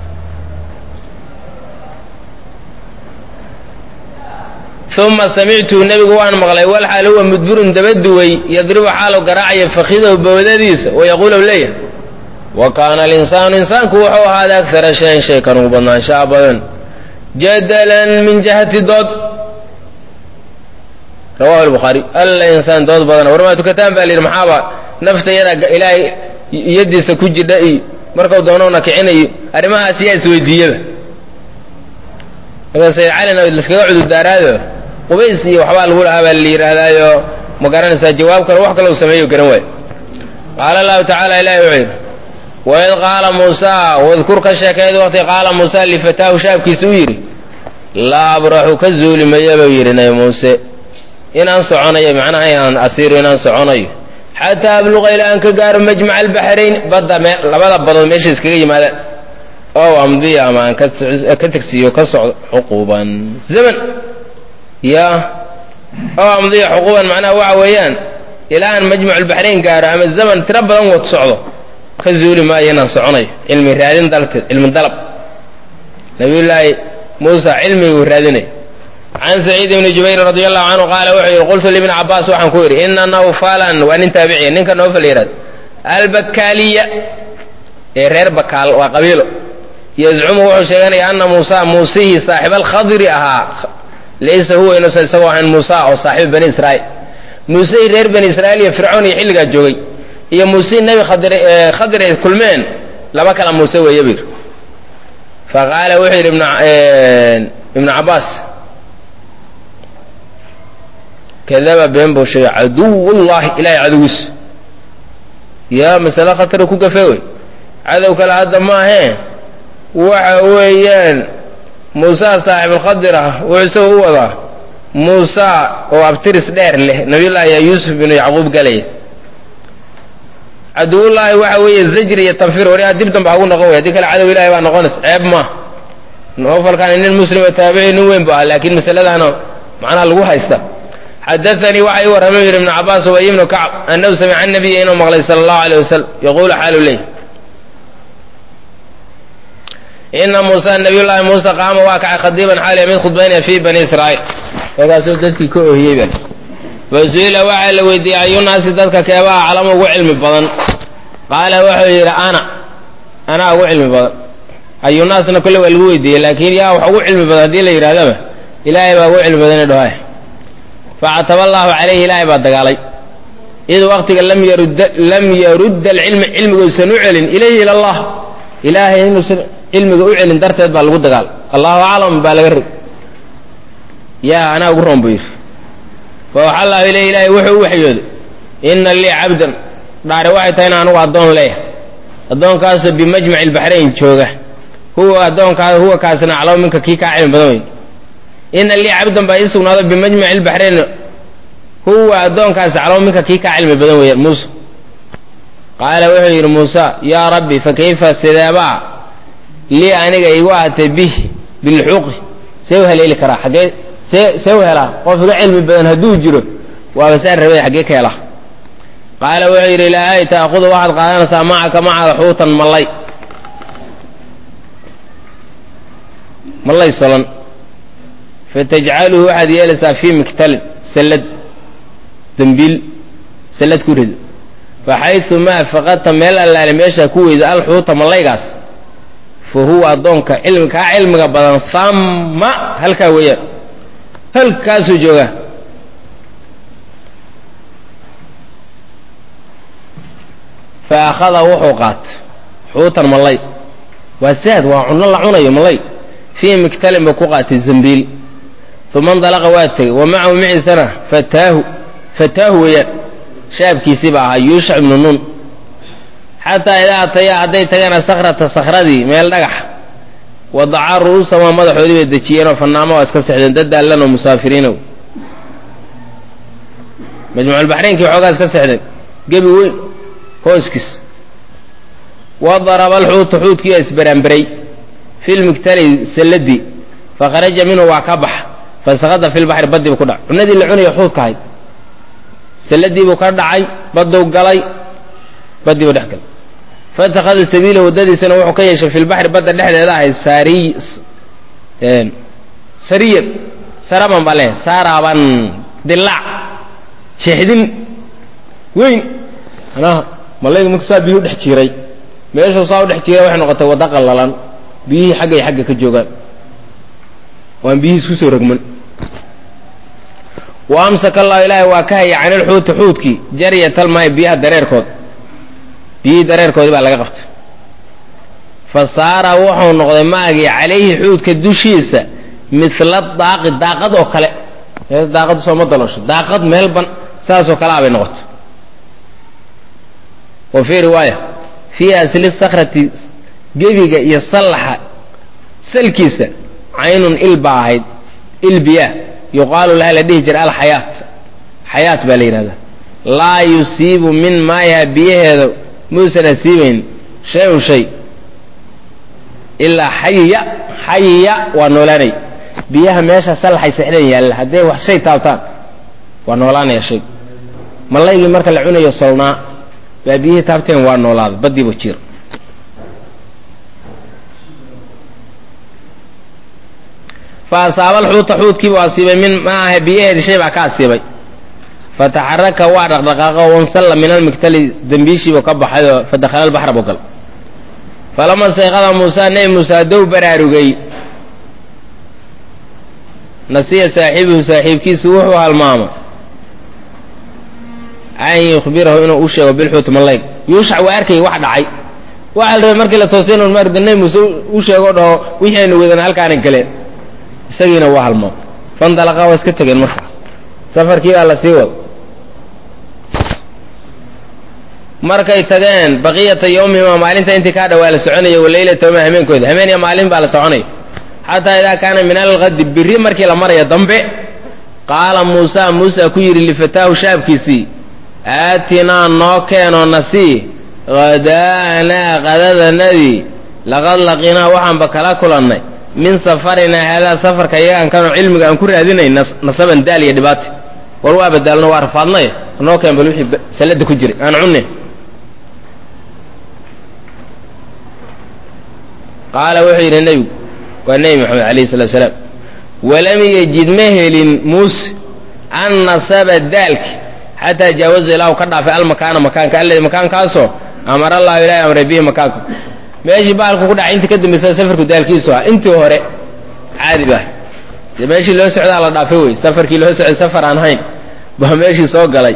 uma samictuu nebigu waan maqlay walxaal huwa mudburun dabaduway yadribu xaalu garaacayo fakidahu bawdadiisa wayaquulu leeyahay wa kaana alinsaanu insaanku wuxuu ahaada akara shayan shay kan ugu badnaanshaha badan jadalan min jihati dood rawahu lbukhaari alla insaan dood badana warmaa tukataan baa layidhi maxaaba nafta yada ilaahay yadiisa ku jidha iyo markau doonona kicinayo arrimahaas yaa isweydiiyaba marka sayid calina laskaga cudurdaaraado qubays iyo waxbaa lagu lahaa baa la yidhaahdaayo ma garanaysaa jawaab kale wax kale u sameeyo garan waayo qaala allahu tacaala ilahi wuxuu yidhi waid qaala muusaa wadkur ka sheekayd waqti qaala muusaa lifataahu shaabkiisa u yidhi laa abraxu ka zuuli maya buu yidhi nabi muuse inaan soconayo macnaha inaan asiiro inaan soconayo xataa abluqa ilaa aan ka gaaro majmaca albaxrayn badda labada badood meesha iskaga yimaadaan ow amdiya ama aan ka tegsiiyo ka socdo xuquuban zaman ya ow amdiya xuquuban macnaha waxa weeyaan ilaa aan majmacu albaxrayn gaaro ama zaman tiro badan wad socdo ka zuuli maayo inaan soconayo cilmi raadin dalteed cilmi dalab nabiyullaahi muusa cilmiguu raadinay can saciid ibni jubayr radi allahu canhu qaala wuxuu yidhi qultu libni cabaas waxaan ku yidhi ina nawfalan waa nin taabiciya ninka nawfal yihahdo albakaaliya ee reer bakaal waa qabiilo yazcumu wuxuu sheeganaya ana muusa muusihii saaxiib alkhadri ahaa laysa huwa inuusan isagoo ahayn muusa oo saaxiib bani israa'iil muusihii reer bani israa'iil iyo fircoon iyo xilligaa joogay iyo muusihii nebi khadri ay kulmeen laba kala muuse weeye buu yidhi faqaala wuxuu yidhi ibnu cabaas kadaba been buu sheegay caduwullahi ilaahay cadowgiisa yaa masale khatara ku gafe wey cadow kale hadda maahee waxa weeyaan muusa saaxibulkhadir ah wuxuu isagoo u wadaa muusa oo abtiris dheer leh nabiyullaahi yaa yuusuf binu yacquub galaya caduwullaahi waxa weeye zajri iyo tanfir wariyaa dib danba hagu noqon wey haddii kale cadow ilahay baa noqonaysa ceeb ma noofalkaani nin muslima taabici nin weyn bu ah laakiin masaladaana macnaha lagu haysta xadaanii waxa ii warramay yidhi ibnu cabaas ubay ibnu kacb annahu samica nabiya inuu maqlay sala allahu alayh wasalam yaquulu xaalu ley ina muusa nabiyullaahi muusa qaama waa kacay khadiiban xaaliya mid khudbaynaya fii bani israa'iil markaasuu dadkii ka oohiyey ba fasu'ila waxaa la weydiiyey ayunaasi dadka keebaa aclamu ugu cilmi badan qaala wuxuu yidhi ana anaa ugu cilmi badan ayunaasna kolle waa lagu weydiiyey laakiin yaa wax ugu cilmi badan haddii la yidhahdaba ilaahay baa ugu cilmi badan dhahay facataba allaahu calayhi ilaahay baa dagaalay id waqtiga lam yarudda lam yarudda alcilma cilmiga uusan u celin ilayhi ila allah ilaahay inuusan cilmiga u celin darteed baa lagu dagaal allahu aclam baa laga rig yaa anaa ugu roon buu yidhi fa waxa allahu ilayhi ilaahay wuxuu u waxyooday ina lii cabdan dhaare waxay tahay in anugu addoon leeyahay addoonkaasoo bimajmaci albaxrayn jooga huwa addoonkaa huwa kaasina aclamu minka kii kaa cilmi badan wey ina lii cabdan baa ii sugnaado bimajmaci albaxrayn huwa addoonkaasi aclamu minka kii kaa cilmi badan weeyaan muuse qaala wuxuu yidhi muusa yaa rabbi fa kayfa sideebaa lii aniga igu ahatay bih bilxuqi see u haleeli karaa xaggee see see u helaa qof iga cilmi badan hadduu jiro waaba saan rabay xaggee ka helaa qaala wuxuu yidhi ilaahay ta'khudu waxaad qaadanaysaa macaka macaada xuutan mallay mallay solan fatajcaluhu waxaad yeelaysaa fii miktalin sallad dembiil sallad ku rido faxaysu maa faqadta meel allaale meeshaa ku weyda alxuuta malaygaas fa huwa addoonka cilmi kaa cilmiga badan hamma halkaa weeyaan halkaasuu joogaa fa akhada wuxuu qaata xuutan malay waa saad waa cunno la cunayo malay fii miktalin ba ku qaatay zambiil uma indalaqa waa tegey wa macahu maciisana fataahu fataahu weeyaan shaabkiisii baa ahaa yuushac ibnu nuun xataa idaa atayaa hadday tageena sakrata sakradii meel dhagaxa wadacaa ru'uusamaa madaxoodii bay dejiyeenoo fanaamo waa iska sexdeen dad daallan oo musaafiriinow majmuuculbaxraynkii xoogaa iska sexdeen gebi weyn hooskiis wadaraba alxuutu xuudkiiyaa isbaraanbaray fi lmiktali salladii fakharaja minhu waa ka baxa fasakada fi lbaxri badii buu ku dhacay cunadii la cunaya xuudka ahayd salladii buu ka dhacay baduu galay badii buu dhex galay faitakhada sabiilahu waddadiisana wuxuu ka yeeshay fi lbaxri badda dhexdeeda ahayd saariy sariyan saraban baa leh saraban dilaac jeexdin weyn manaha malayga marku saa biyuu dhex jiiray meeshuu saa u dhex jiiray waxay noqotay wadda qallalan biyihii xagga iyo xagga ka joogaan waan biyihii isku soo rogman wa amsaka allahu ilaahay waa ka haya can ilxuuti xuudkii jaryatalmaayi biyaha dareerkood biyihii dareerkoodii baa laga qabtay fa saara wuxuu noqday maagii calayhi xuudka dushiisa midla daaqi daaqad oo kale daaqad sooma dalosho daaqad meel ban saasoo kale a bay noqotay wa fii riwaaya fii asli sakrati gebiga iyo sallaxa salkiisa caynun il baa ahayd il biyaa yuqaalu laha la dhihi jira alxayaat xayaat baa la yidhahdaa laa yusiibu min maayaha biyaheeda muusan asiibayn shay-un shay ilaa xayiya xayiya waa noolaanay biyaha meesha sallaxay sexdeen yaalla hadday wax shay taabtaan waa noolaanaya shay malaygii marka la cunayo solnaa baa biyihii taabteen waa noolaada badiiba jir fa asaaba alxuuta xuudkiibuu asiibay min maaha biyaheedi shay baa ka asiibay fataxaraka waa dhaqdhaqaaqa wansalla min almiktali dembiishiibuu ka baxayoo fadakhala albaxra buu gal falama sayqada muusaa nebi muusaa dow baraarugay nasiya saaxiibuhu saaxiibkiisu wuxuu halmaamay an yukhbirahu inuu u sheego bilxuuti malayg yuushac waa arkayay wax dhacay waxa la rabay markii la toosay inuu maarda nebi muuse u sheego dhaho wixii aynu wadana halkaanan galeen isagiina waa halmaam fandalaqa waa iska tegeen markaas safarkii baa la sii wado markay tageen baqiyata yawmihima maalinta intii kaa dhawaa la soconaya walaylatamaa hameenkooda hameen iyo maalin baa la soconaya xataa idaa kaana min algadi biri markii la maraya dambe qaala muusa muusa ku yidhi lifataahu shaabkiisii aatinaa noo keenoo nasii hadaanaa qadadanadii laqad laqinaa waxaanba kala kulannay min safarinaa haadaa safarka iyagaan kanoo cilmiga aan ku raadinay nasaban daal iyo dhibaata war waa badaalno waa rafaadnay noo keen bal wixii salada ku jiray aan cunne qaala wuxuu yidhi nebigu waa nebi maxamed alayhi salatu salaam walam yajid ma helin muuse an nasaba daalki xataa jaawaza ilaahu ka dhaafay almakaana makaanka alladii makaankaasoo amara allahu ilahi amray bihi makaanka meeshii baalku ku dhacay intii ka dambaysa safarku daalkiisu ah intii hore caadi baa dee meeshii loo socdaa la dhaafay wey safarkii loo socday safar aan hayn baa meeshii soo galay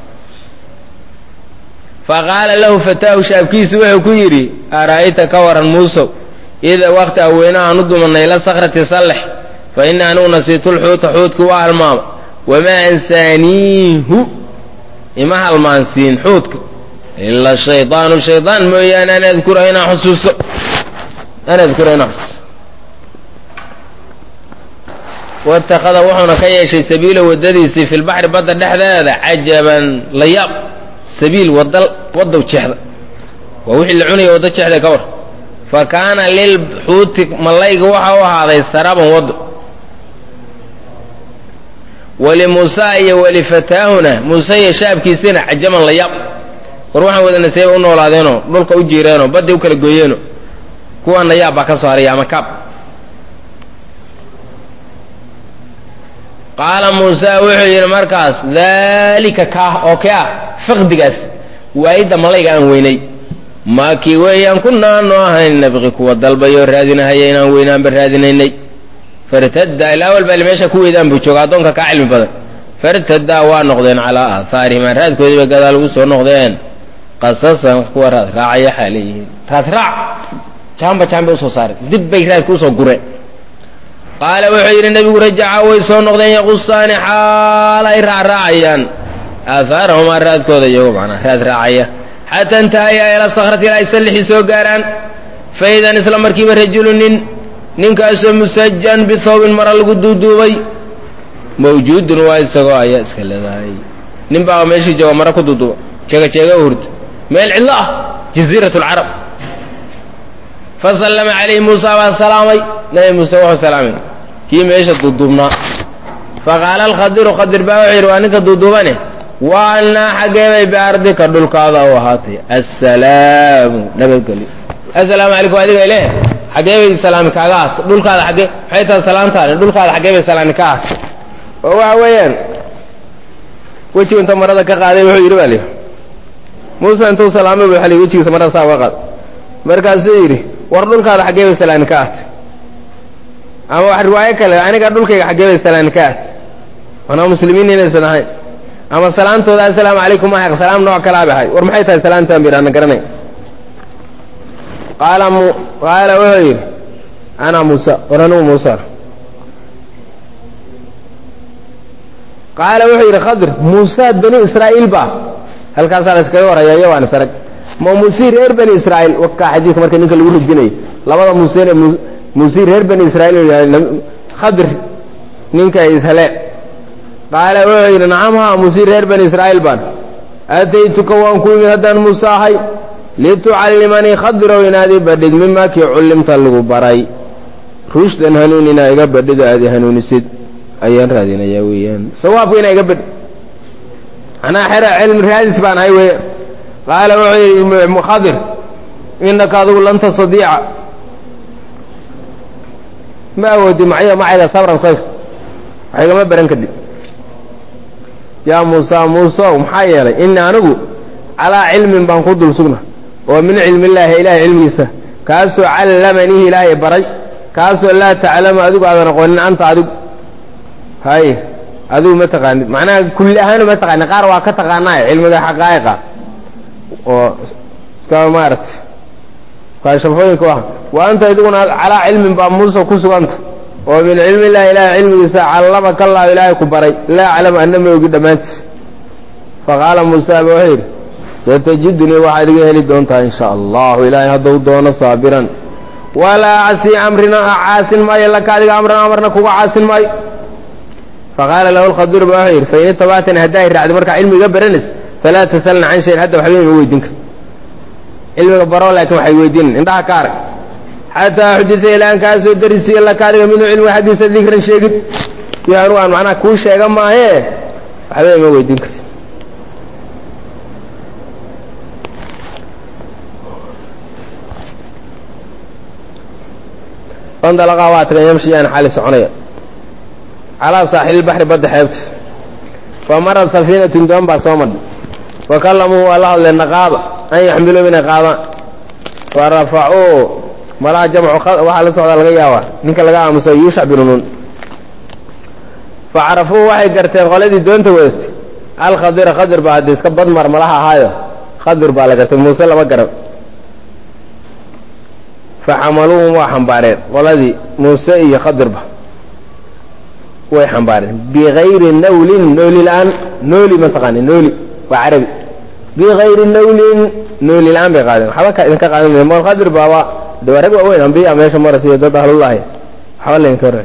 faqaala lahu fataahu shaabkiisu wuxuu ku yidhi ara'ayta ka waran muusow ida waqti aweyna aan u dumanay ila sakrati sallex fa ina anugu nasiitu lxuuta xuudki waa halmaama wamaa ansaaniihu ima halmaansiin xuudka ila shaydaanu shaydaan mooyaane an adkura inaan xusuuso an adkura inaan xusuuso waitakada wuxuuna ka yeeshay sabiila waddadiisii fi lbaxri badda dhexdeeda cajaban layaab sabiil wada waddaw jeexda waa wixii la cunaya wadda jeexda ka war fa kaana lilxuuti malayga waxa u ahaaday saraban waddo walimuusa iyo walifataahuna muuse iyo shaabkiisina cajaman layaab war waxaan wadana seeba u noolaadeenoo dhulka u jiireenoo badday u kala gooyeeno kuwaana yaab baa ka soo haraya ama kaab qaala muusa wuxuu yidhi markaas daalika kaa oo kee ah fiqdigaas waayidda malayga aan weynay maakii weeyaan kunna aanu ahayn nabqi kuwa dalbayoo raadinahaya inaan weynaanba raadinaynay fartadda ilaa walba meesha ku weydaan buu jooga addoonka kaa cilmi badan fartaddaa waa noqdeen calaa aahaarihima raadkoodiiba gadaal ugu soo noqdeen qasasan kuwa raad raacaya xaaleeyihiin raad raac jaamba jaambay usoo saareen dib bay raadka usoo gureen qaala wuxuu yidhi nebigu rajaca way soo noqdeen yaqusaani xaal ay raacraacayaan aahaarahumaa raadkooda iyagoo macnaa raad raacaya xataa intahaya ila sakrati ilaa ay sallixii soo gaaraan faidan isla markiiba rajulu nin ninkaasoo musajan bithawbin mara lagu duuduubay mawjuudun waa isagoo ayaa iska leedahay nin baa meeshii jooga mara ku duuduuba jeega jeega u hurda meel cidlo ah jaziirat lcarab fasallama calayhi muusa baa salaamay nabi muuse wuxuu salaamay kii meesha duuduubnaa faqaala alkhadiru khadir baa wuxuu yidhi waa ninka duuduubane waanaa xaggee bay biardika dhulkaada u ahaatay assalaamu nabadgelyo assalaamu calaykum adiga ileh xaggee bay salaami kaaga ahatay dhulkaada xaggee maxay tahay salaantaani dhulkaada xaggee bay salaami ka ahatay oo waxa weeyaan wejigu inta marada ka qaaday wuxuu yidhi baa lihi muuse intuu salaamay bu xali wejigiisa marada saa uga qaad markaasuu yidhi war dhulkaada xaggee bay salaami ka ahatay ama wax riwaayo kale aniga dhulkayga xaggee bay salaami ka ahatay manaa muslimiin inaysan ahayn ama salaantooda assalaamu calaykum ma salaam nooc kalaa bahay war maxay tahay salaantaan bi ana garanay qaala mu qaala wuxuu yidhi ana muusa war anugu muusa qaala wuxuu yidhi khadir muusa bani israa'iil ba halkaasaa la iskaga waraya iyo waan isarag ma muuse reer bani israa'iil wakaa xadiidka marka ninka lagu rujinayo labada muusene muuse reer bani israa'iil khadir ninka ishale qaala wuxuu yidhi nacam haa muuse reer bani israa'iil baan aataytuka waan ku yimid haddaan muuse ahay litucallimanii khadirow inaadii badhid mimaa kii cullimta lagu baray rushdan hanuun inaa iga badhido aadi hanuunisid ayaan raadinayaa weeyaan sawaabka inaa iga badhi anaa xera cilmi raadis baan ahay weeyaan qaala wuxuu yidhi khadir inaka adigu lan tastadiica ma awoodi macyo macayga sabran sayf waxaygama baran kadib yaa muusa muusow maxaa yeelay ini anigu calaa cilmin baan ku dul sugna oo min cilmi illaahi ilaahay cilmigiisa kaasoo callamanihi ilaahay baray kaasoo laa taclamu adigu aadan aqoonin anta adigu hay adigu ma taqaanid macnaha kulli ahaan ma taqaanid qaar waa ka taqaanaa cilmiga xaqaa'iqa oo iska maaragtay kaashafooyinka ah wa anta adiguna calaa cilmin baa muusa ku suganta oo min cilmi illaahi ilaahay cilmigiisa callamaka allahu ilaahay ku baray laa aclamu anna ma ogi dhammaantiis faqaala muusa ba wuxuu yidhi satajidunii waxaad iga heli doontaa in shaa allahu ilaahay hadduu doono saabiran walaa casii amrina caasin maayo laka adiga amran amarna kuga caasin maayo faqaala lahu lkhadiru ba wuxuu yidhi fain itabactani haddaa i raacdi markaa cilmi iga baranis falaa tasalna can shayin hadda waxba ima weydin kar cilmiga baro laakin waxay weydiinin indhaha ka arag xataa xudisa ilaa an kaa soo darisiiyo laka adiga minhu cilmiga xaggiisa dikran sheegid iyo anu aan macnaha kuu sheega maahee waxba ima weydin karti fandalaqaa waa tagan yamshiyaan xali soconaya calaa saaxili lbaxri badda xeebta fa marat safiinatun doon baa soo madhay wa kallamuu waa la hadleen naqaaba an yaxmiluu inay qaadaan fa rafacuu malaha jamcu waxaa la socdaa laga yaabaa ninka laga aamuso yuushac binu nuun fa carafuu waxay garteen qoladii doonta wadatay alkhadira khadir baa hadda iska badmar malaha ahaayo khadir baa la gartay muuse lama garan faxamaluuhum waa xambaareen qoladii muuse iyo khadirba way xambaareen bigayri nawlin nooli la-aan nooli ma taqaani nooli waa carabi bigayri nawlin nooli la-aan bay qaadeen waxba idinka qaadan mo khadir baaba dawaa rag waaweyn ambiya meesha maras iyo dad ahlullaahi waxba laydinka hore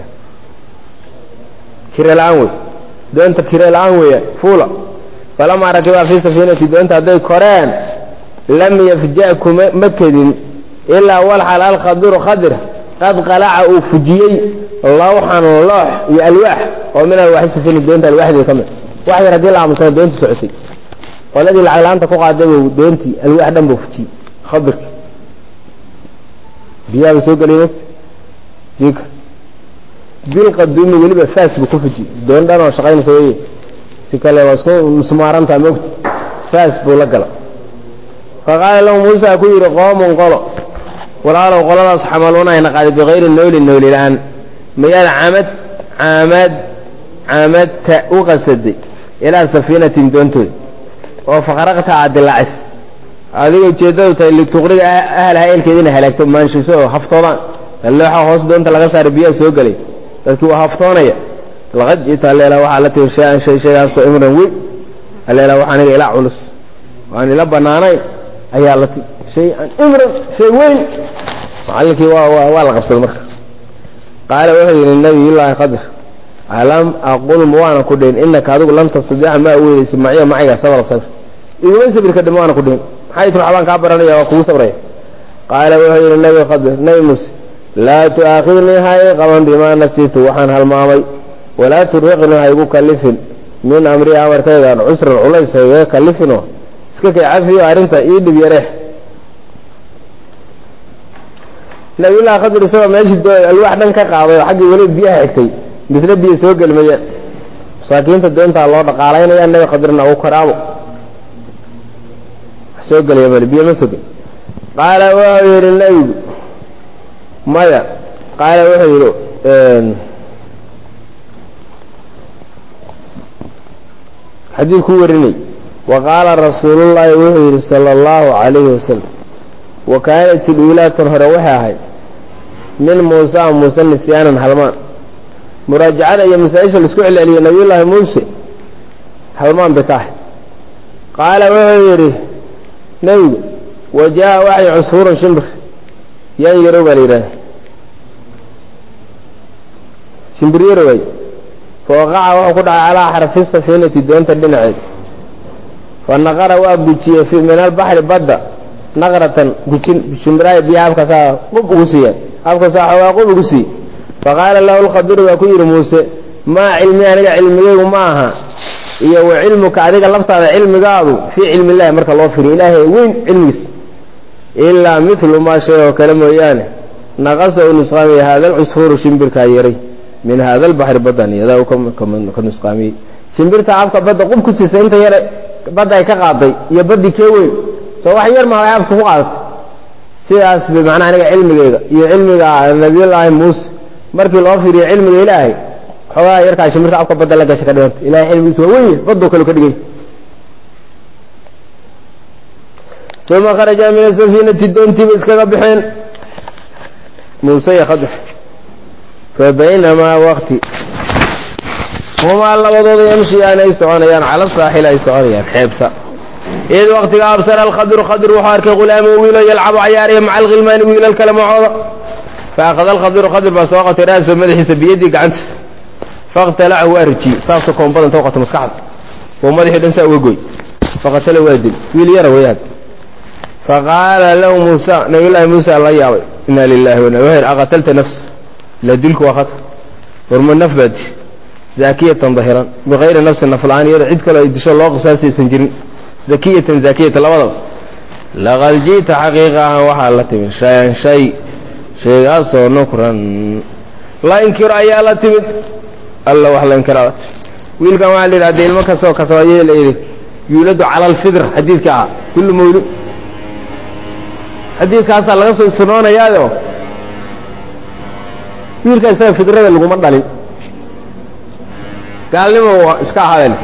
kire la-aan wey doonta kire la-aan weeya fuula falamaa rakibaa fii safiinati doonta hadday koreen lam yafja-ku ma kedin ilaa walxal alkhadiru khadir qad qalaca uu fujiyey lawxan loox iyo alwaax oo min alwaaxi safini doonta alwaaxdeeda ka mid wax yar haddii la aamusana doontii socotay qoladii lacag la-aanta ku qaaday buu doontii alwaax dhan buu fujiyey khadirki biyaaba soo gelay mogta jika bilqaduumi weliba faas buu ku fuji doon dhan oo shaqaynaysa weeye si kale waa isku musmaarantaa moogta faas buu la gala faqaala lahu muusa ku yidhi qoomun qolo walaalow qoladaas xamaluuna ayna qaaday bikayri noolin nooli la-aan mayaad camad camad camadta u qasaday ilaa safiinatin doontooda oo faqraqta aad dilaacis adiga ujeeddadu tahay lituqriga ahlaha eelkeeda inay halaagto maanshiso oo haftoodaan allooxa hoos doonta laga saaray biyaha soo gelay dadkii waa haftoonaya laqad ji'ta alleela waxaa la timi shay-an shay shaygaasoo imran weyn alleela wax aniga ilaa culus waan ila bannaanayn ayaa la timi shay-an imran shay weyn macallinkii waa waa waa la qabsaday marka qaala wuxuu yidhi nabiyullaahi qadir alam aqul ma waana ku dhihin inaka adigu lan tastadiica ma awoodaysa maciya maciga sabra sabr iguma sabirka dhim waana ku dhihin maxay tir waxbaan kaa baranaya waa kugu sabraya qaala wuxuu yidhi nabi qadir nabi muuse laa tu'aakhidnii ha ii qaban bimaa nasiitu waxaan halmaamay walaa turiqnii ha igu kallifin min amrii amarkaygaan cusran culays ha igaga kallifinoo iska kay cafiyo arrinta ii dhib yareex nabiyullahi qadir isagoo meeshii alwaax dhan ka qaaday oo xaggii weli biyaha xigtay misna biyo soo gelmayaan masaakiinta doontaa loo dhaqaalaynaya nabi qadirna uu karaabo wax soo gelaya male biyo ma sogel qaala wuxuu yidhi nebigu maya qaala wuxuu yidhi xadiid ku warinay wa qaala rasuulullaahi wuxuu yidhi sala allahu calayhi wasalam wa kaanat iluulaatan hore waxay ahayd min muusa muuse nisyaanan halmaan muraajacada iyo masaa-isha laisku celceliyey nabiyullaahi muuse halmaan bay ka ahay qaala wuxuu yidhi nebigu wa jaa waxay cusfuurun shimbir yan yarow baa la yidhahda shimbir yaroway fa waqaca wuxuu ku dhacay calaa xarfi safiinati doonta dhinaceed fa naqara waa gujiyey fi min albaxri badda naqratan gujin shimbiraaya biyaha afkaasaa qub ugu siiyeen afkaasaa xoogaa qub ugu siiye faqaala lahu lkhadiru waa ku yidhi muuse maa cilmi aniga cilmigaygu ma aha iyo wa cilmuka adiga laftaada cilmigaadu fii cilmi illahi marka loo firiyo ilaahay weyn cilmigiisa ilaa milu maa shay oo kale mooyaane naqasa u nusqaamiyey haada alcusfuuru shimbirkaa yaray min haada albaxri baddan iyadaa u ka nusqaamiyey shimbirtaa afka badda qub ku siisay inta yare badda ay ka qaaday iyo baddii kee weyn soo wax yar maha ay afka ku qaadatay sidaas bay macnaha aniga cilmigeyga iyo cilmiga nabiyullaahi muuse markii loo fiiriyo cilmiga ilaahay xoogaa yarkaa shimirta afka badda la gashay ka dhiganta ilahay cilmigiisu waa weyn baddoo kale ka dhigay uma kharaja min asafiinati doontiiba iskaga baxeen muuse iyo khadir fa baynamaa waqti humaa labadooda yamshiyaan ay soconayaan cala saaxil ay soconayaan xeebta id waqtiga absara alkhadiru khadir wuxuu arkay ghulaama wiilo yalcabu cayaaraya maca alkhilmaani wiilal kale macooda faakada alkhadiru khadir baa soo qatay ra'sahu madaxiisa biyadii gacantiisa faqtalacahu waa rijiyey saasoo koonbada inta qato maskaxda oo madaxii dhan saa uga goy faqatala waa dil wiil yara weeyaan faqaala lahu muusa nabiyullaahi muusa la yaabay inaa lilahi wa inaa ilaihi aqatalta nafsa la dilku waa khatar warma naf baad dish zaakiyatan dahiran bikayri nafsin nafla-aan iyada cid kaloo ay disho loo qisaasaysan jirin zakiyatan zaakiyatan labadaba laqad ji'ta xaqiiqa ahaan waxaa la timid shayan shay shaygaasoo nukran la inkiro ayaa la timid alla wax la inkiraala timid wiilkan waxaa la yidhi hadda ilmo kastoo kasooye la yidhi yuuladu cala alfidr xadiidka ah kullu mawlud xadiidkaasaa laga soo istirnoonayaayo wiilka isaga fidrada laguma dhalin gaalnimo iska ahaadeen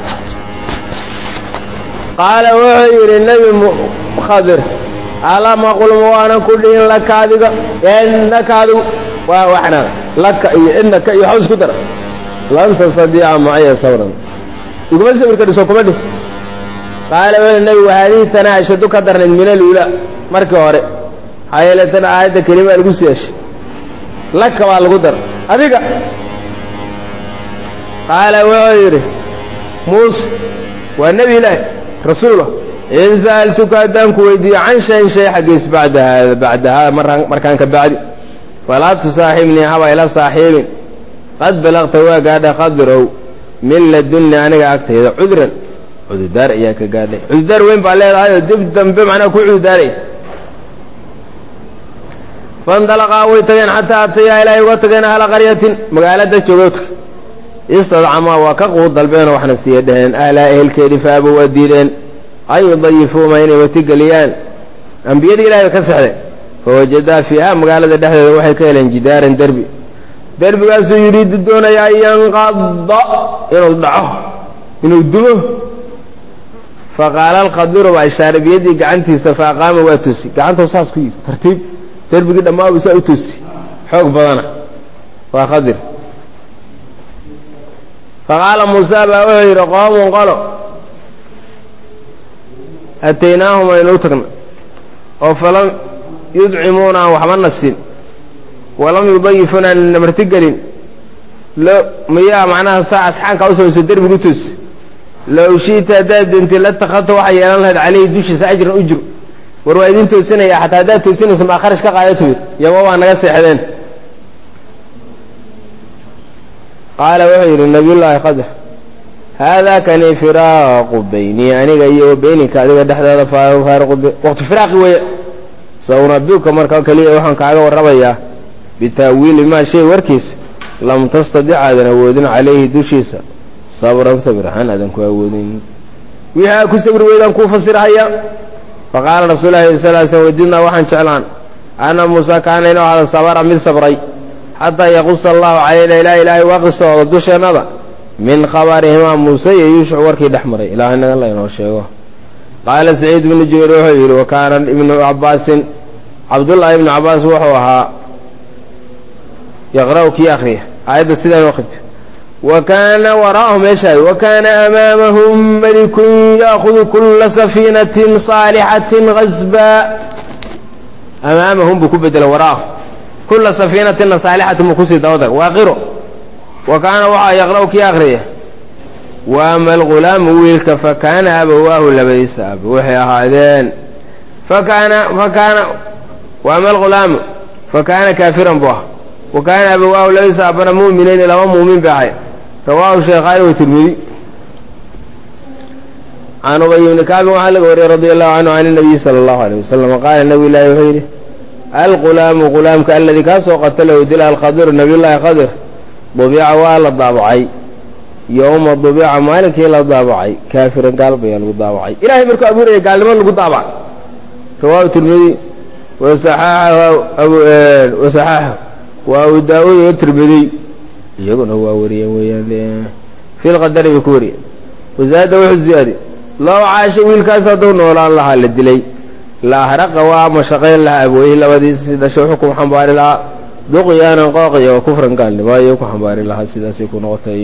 qaala wuxuu yidhi nebi khadir alam aqul ma waanan ku dhihin laka adiga innaka adigu waa waxna laka iyo innaka iyo waxba isku dara lan tastadiica macaya sabran iguma sabirka dhiso kuma dhih qaala wuxuu nebigu haadihi tana ashadu ka darnayd min aluulaa markii hore maxaa yeele tana aayadda kelimaa lagu sii eshay laka baa lagu dar adiga qaala wuxuu yidhi muuse waa nebi ilaahi rasuulah in sa'altuka haddaan ku weydiiyo can shayin shay xaggiis bacda haada bacda haada markaan ka bacdi falaa tusaaxibnii haba ila saaxiibin qad balaqta waa gaadhay khadirow min ladunni aniga agtayda cudran cududaar ayaa ka gaadhay cududaar weyn baa leedahayoo dib dambe macnaha ku cududaaray faindalaqaa way tageen xataa atayaa ilaahay uga tageen ahla qaryatin magaalada jogoodka istadcamaa waa ka quud dalbeenoo waxna siiya dheheen ahlaa ehelkeedii faaba waa diideen an yudayifuuma inay watigeliyaan ambiyadii ilahay bay ka sexdeen fawajadaa fiiha magaalada dhexdeeda waxay ka heleen jidaaran derbi derbigaasuu yuriidu doonaya an yanqada inuu dhaco inuu dumo faqaala alqadiru baa ishaare biyadii gacantiisa faaqaama waa toosi gacantou saas ku yidhi tartiib derbigii dhammaaba saa u toosi xoog badana waa qadir faqaala muusaa baa wuxuu yidhi qoomun qolo ataynaahum aynu u tagna oo falam yudcimuuna aan waxba na siin walam yudayifuuna aan namartigelin lo miyaa macnaha saa asxaankaa u samayso derbigu toosi low shi'ta haddaad doontay latakadta waxay yeelan lahayd caleyhi dushiisa ajran ujru war waa idin toosinaya xataa haddaad toosinayso maa kharash ka qaadato yidhi yaba waa naga seexdeen qaala wuxuu yidhi nabiyullaahi qadr haadaa kani firaaqu baynii aniga iyo wa beynika adiga dhexdeeda faariqu waqti firaaqi weeye saunabiuka marka keliya waxaan kaaga warramayaa bitaawiili maa shay warkiisa lam tastadic aadan awoodin calayhi dushiisa sabran sabir ahaan aadan ku awoodin wixii aa ku sabri weydaan kuu fasirhaya faqaala rasuul lahi sal l slm wadiidnaa waxaan jeclaan anna muusa kaana inuu ahada sabara mid sabray xataa yaqusa allahu calayna ilaa ilaahay waa qisoodo dusheennada min khabarihimaa muuse iyo yuushuc warkii dhex maray ilaahay naga laynoo sheego qaala saciid ibnu jubayr wuxuu yidhi wa kaana ibnu cabaasin cabdullaahi ibnu cabaas wuxuu ahaa yaqra'u kii akriya aayadda sidaan waqti wa kaana waraa'ahum meeshaay wa kaana amaamahum malikun ya'khudu kulla safiinatin saalixatin hasba amaamahum buu ku bedela waraa'ahum kulla safiinatinna saalixatin buu kusii dabadar waa qiro wa kaana waxaa yaqra'u kii akriya wa ama algulaamu wiilka fakaana abawaahu labadiisa aba waxay ahaadeen fakaana fakaana wa ama algulaamu fakaana kaafiran buu ahaa wa kaana abawaahu labadiisa abana mu'minayni laba muumin bay ahay rawaahu sheekhaani wa tirmidi can ubay ibni kaabin waxaa laga wariyey radia allahu canhu can inabiyi sala allahu alayh wasalam qaala nabi ilaahi wuxuu yidhi alqulaamu qulaamka aladii kaasoo qatalahu dila alkhadiru nabiyullaahi khadir dubica waa la daabacay yowma dubica maalinkii la daabacay kaafiran gaal bayaa lagu daabacay ilahay markuu abuuraya gaalnimo lagu daabacay rawaahu tirmidi wasaxaaxu waa abu daawuud iyo tirmidi iyaguna waa wariyeen weeyaan fi lqadari bay ku wariyeen wasaada wuxuu ziyaadi low caasho wiilkaas hadduu noolaan lahaa la dilay la ahraqa waa mashaqayn lahaa abooyhi labadiisi dhasho wuxuu ku xambaari lahaa duqyaanan qooqiya wa kufran gaalnimo ayuu ku xambaari lahaa sidaasay ku noqotay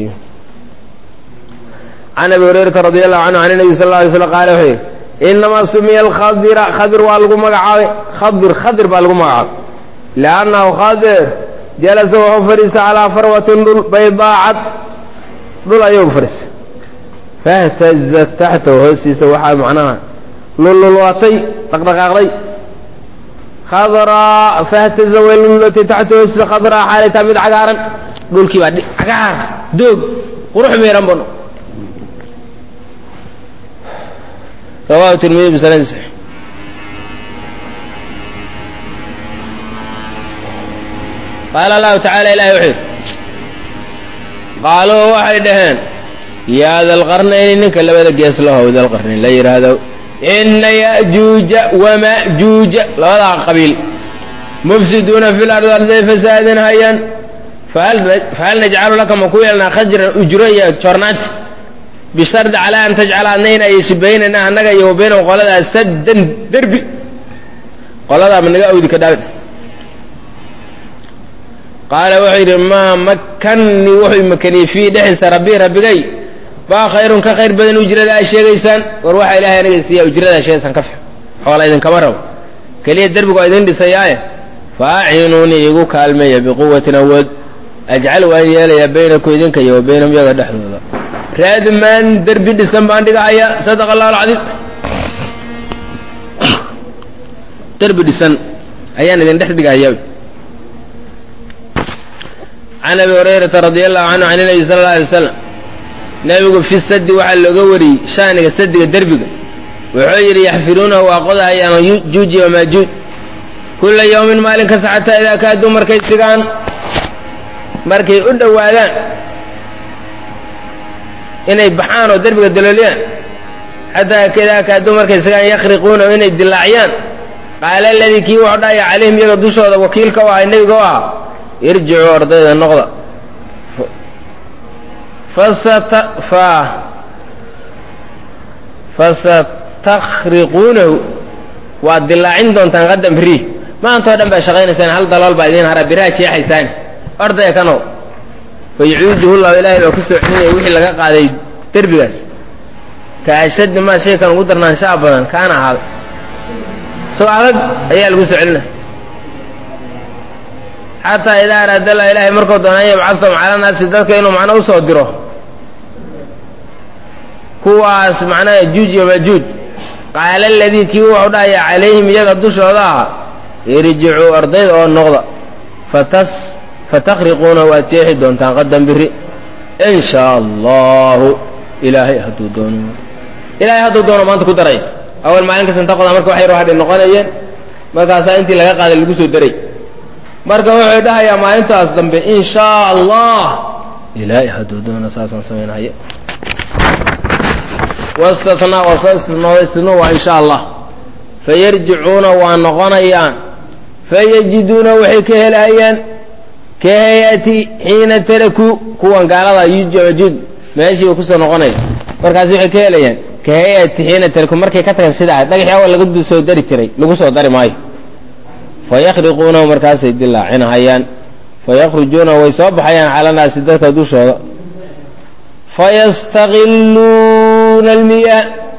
can abi hurayrata radi allahu canhu can nabi sal lla alay slam qaala wuxuu yidhi inamaa sumiya alkhadira khadir waa lagu magacaabay khadir khadir baa lagu magacaabay liannahu khadir jalasa wuxuu fadhiistay calaa farwatin dhul baydaacad dhul ayuu fadhiistay fahtazat taxtahu hoostiisa waxaa macnaha lululwaatay dhaqdhaqaaqday khadraa fahtaza way lululatay taxtahu hoostiisa khadraa xaalay taa mid cagaaran dhulkii baa cagaar doog qurux meeran bano rawaahu tirmidi bisanadi saxiix qaala allahu tacaala ilahi wuxuu yidhi qaaluu waxay dhaheen yaa dalqarnayni ninka labada gees lahow dalqarnayn la yidhaahdo ina ya'juuja wama'juuja labadaa qabiil mufsiduuna fi lardi arday fasaadin hayaan fahal najcalu laka ma ku yeelnaa khajran ujro iyo jornaanti bishardi calaa an tajcala adnayna aysi baynana annaga iyo wa baynahum qoladaa saddan derbi qoladaa ma naga awdi ka dhaawin qaala wuxuu yidhi maa makannii wuxuu imakaniyey fii dhexisa rabbii rabbigay baa khayrun ka khayr badan ujrada aa sheegaysaan war waxaa ilahay anaga siiya ujrada sheegaysaan ka fix xoola idinkama rabo keliya derbigu waa idin dhisayaaye fa aciinuunii igu kaalmeeya biquwatin awood ajcal waan yeelayaa baynakum idinka iyo wa baynahum iyaga dhexdooda raadmaan derbi dhisan baan dhigahaya sadaqa allahu alcadiim derbi dhisan ayaan idin dhex dhigahaya can abi hurayrata radi allahu canhu can nabi sala alla alay wasalam nebigu fi sadi waxaa looga wariyey shaaniga sadiga derbiga wuxuu yidhi yaxfiruunahu waa qodahayaan juuji wamaajuuj kulla yawmin maalin kasta xataa idaa kaaduu markay sigaan markay u dhowaadaan inay baxaan oo derbiga dalooliyaan xataa idaa kaaduu markay sigaan yakriquuna inay dilaaciyaan qaala aladii kii wuxuu dhahaya calayhim iyaga dushooda wakiilka u ahay nebiga u ahaa irjicuu ardayda noqda fasatakriquunahu waad dilaacin doontaan qaddan biri maantao dhan baa shaqaynaysaan hal dalool baa idiin hara biraha jeexaysaan ordaya kanow fayacuuduhu llahu ilaahay baa ku soo celinaya wixii laga qaaday derbigaas ka ashaddi maa shay kan ugu darnaanshaha badan kaana ahaaday soo adag ayaa lagu soo celinaya xataa idaa araada allah ilaahay markuu doona an yabcahum cala naasi dadka inuu macno usoo diro kuwaas macnaha juuj iyo majuuj qaala aladii kii wuxuu dhahaya calayhim iyaga dushooda ahaa irjicuu ardayda oo noqda fatas fatakriquuna waad jeexi doontaan qadan biri in shaa allahu ilaahay hadduu doono ilaahay hadduu doono maanta ku daray awal maalin kasta inta qodaa marka wax yar hadhay noqonayeen markaasaa intii laga qaaday lagu soo daray marka wuxuu dhahayaa maalintaas dambe in shaa allah ilaahay hadduu doono saasaan samaynahaya wastathnaa waa soo istinooday istitnuu waa in shaa allah fayarjicuuna waa noqonayaan fayajiduuna waxay ka helahayaan ka hay-ati xiina tarakuu kuwan gaalada yuuj majuud meeshii bay kusoo noqonaya markaasi waxay ka helayaan ka hay-ati xiina tarakuu markay ka tagan sidaa dhagaxii awal laga soo dari jiray lagu soo dari maayo fayakriquunahu markaasay dilaacinahayaan fayakhrujuuna way soo baxayaan cala naasi dadka dushooda fayastaqiluuna almiyaa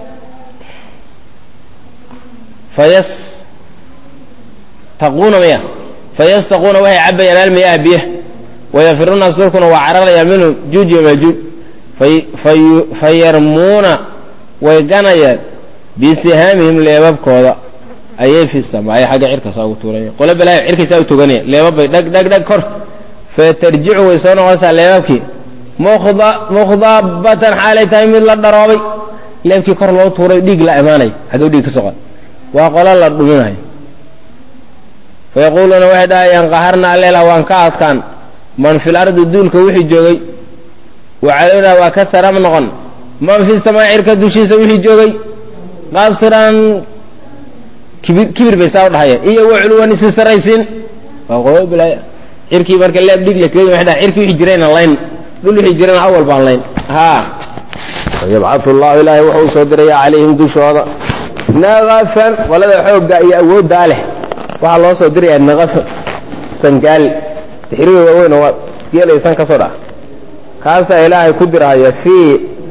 fayastaquuna miya fayastaquuna waxay cabayaan almiyaa biyaha wayafiru naasu dadkuna waa cararayaan minhu juuj iyo majuuj fayarmuuna way ganayaan bisihaamihim leebabkooda ayay fi samaaye xagga cirkaasaa ugu tuuraya qole balaayo cirkaysaa u toganaya leebabbay dhag dhag dhag kor fatarjicu way soo noqonaysaa leebabkii mukhdabatan xaalay tahay mid la dharoobay leebkii kor loo tuuray dhiig la imaanay hadduu dhiig ka soo qad waa qolo la dhuminayo fayaquuluuna waxay dhahayaan qaharna alleela waan ka adkaan man fil ardi duulka wixii joogay wacalaynaa waa ka sarab noqon man fi samaa cirka dushiisa wixii joogay qasran kibir kibir bay saa u dhahayaan iyo waculuwan isi saraysiin waa qolo bilaaya cirkii marka leeb dhig la keeyo waxay dhahay cirkii wixii jirayna layn dhul wixii jirayna awal baan layn haa yabcathu allahu ilaahay wuxuu soo diraya calayhim dushooda naqafan qolada xoogga iyo awooddaa leh waxaa loo soo dirayaa naqafan sangaal tixriga waaweyn oo geelaysan ka soo dhaca kaasaa ilaahay ku dirahaya fii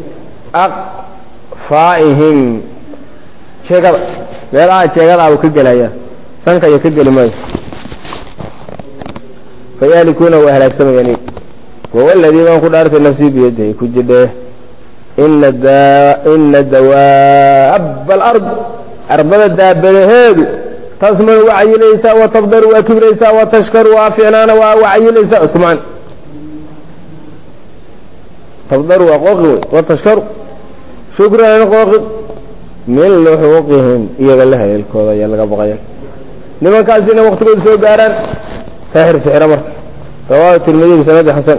aqfaa'ihim jeegada meelaha jeegadaa uu ka gelaya sanka iyo ka geli maayo fayahlikuuna waa halaagsamayaan wawa aladii baan ku dhaartay nafsii biyadihi ku jidhee ina dawaaba alard ardada daabadaheedu tasmanu waa cayilaysaa wa taqdaru waa kibraysaa wa tashkaru waa ficnaana waa cayilaysaa isku macno taqdaru waa qooqi wey wa tashkaru shukran qooqi min luxuuqihim iyaga la haleelkooda ayaa laga baqaya nimankaasina waqtigooda soo gaaraan saaxir sixira marka rawaahu tirmidiy bisanadi xasan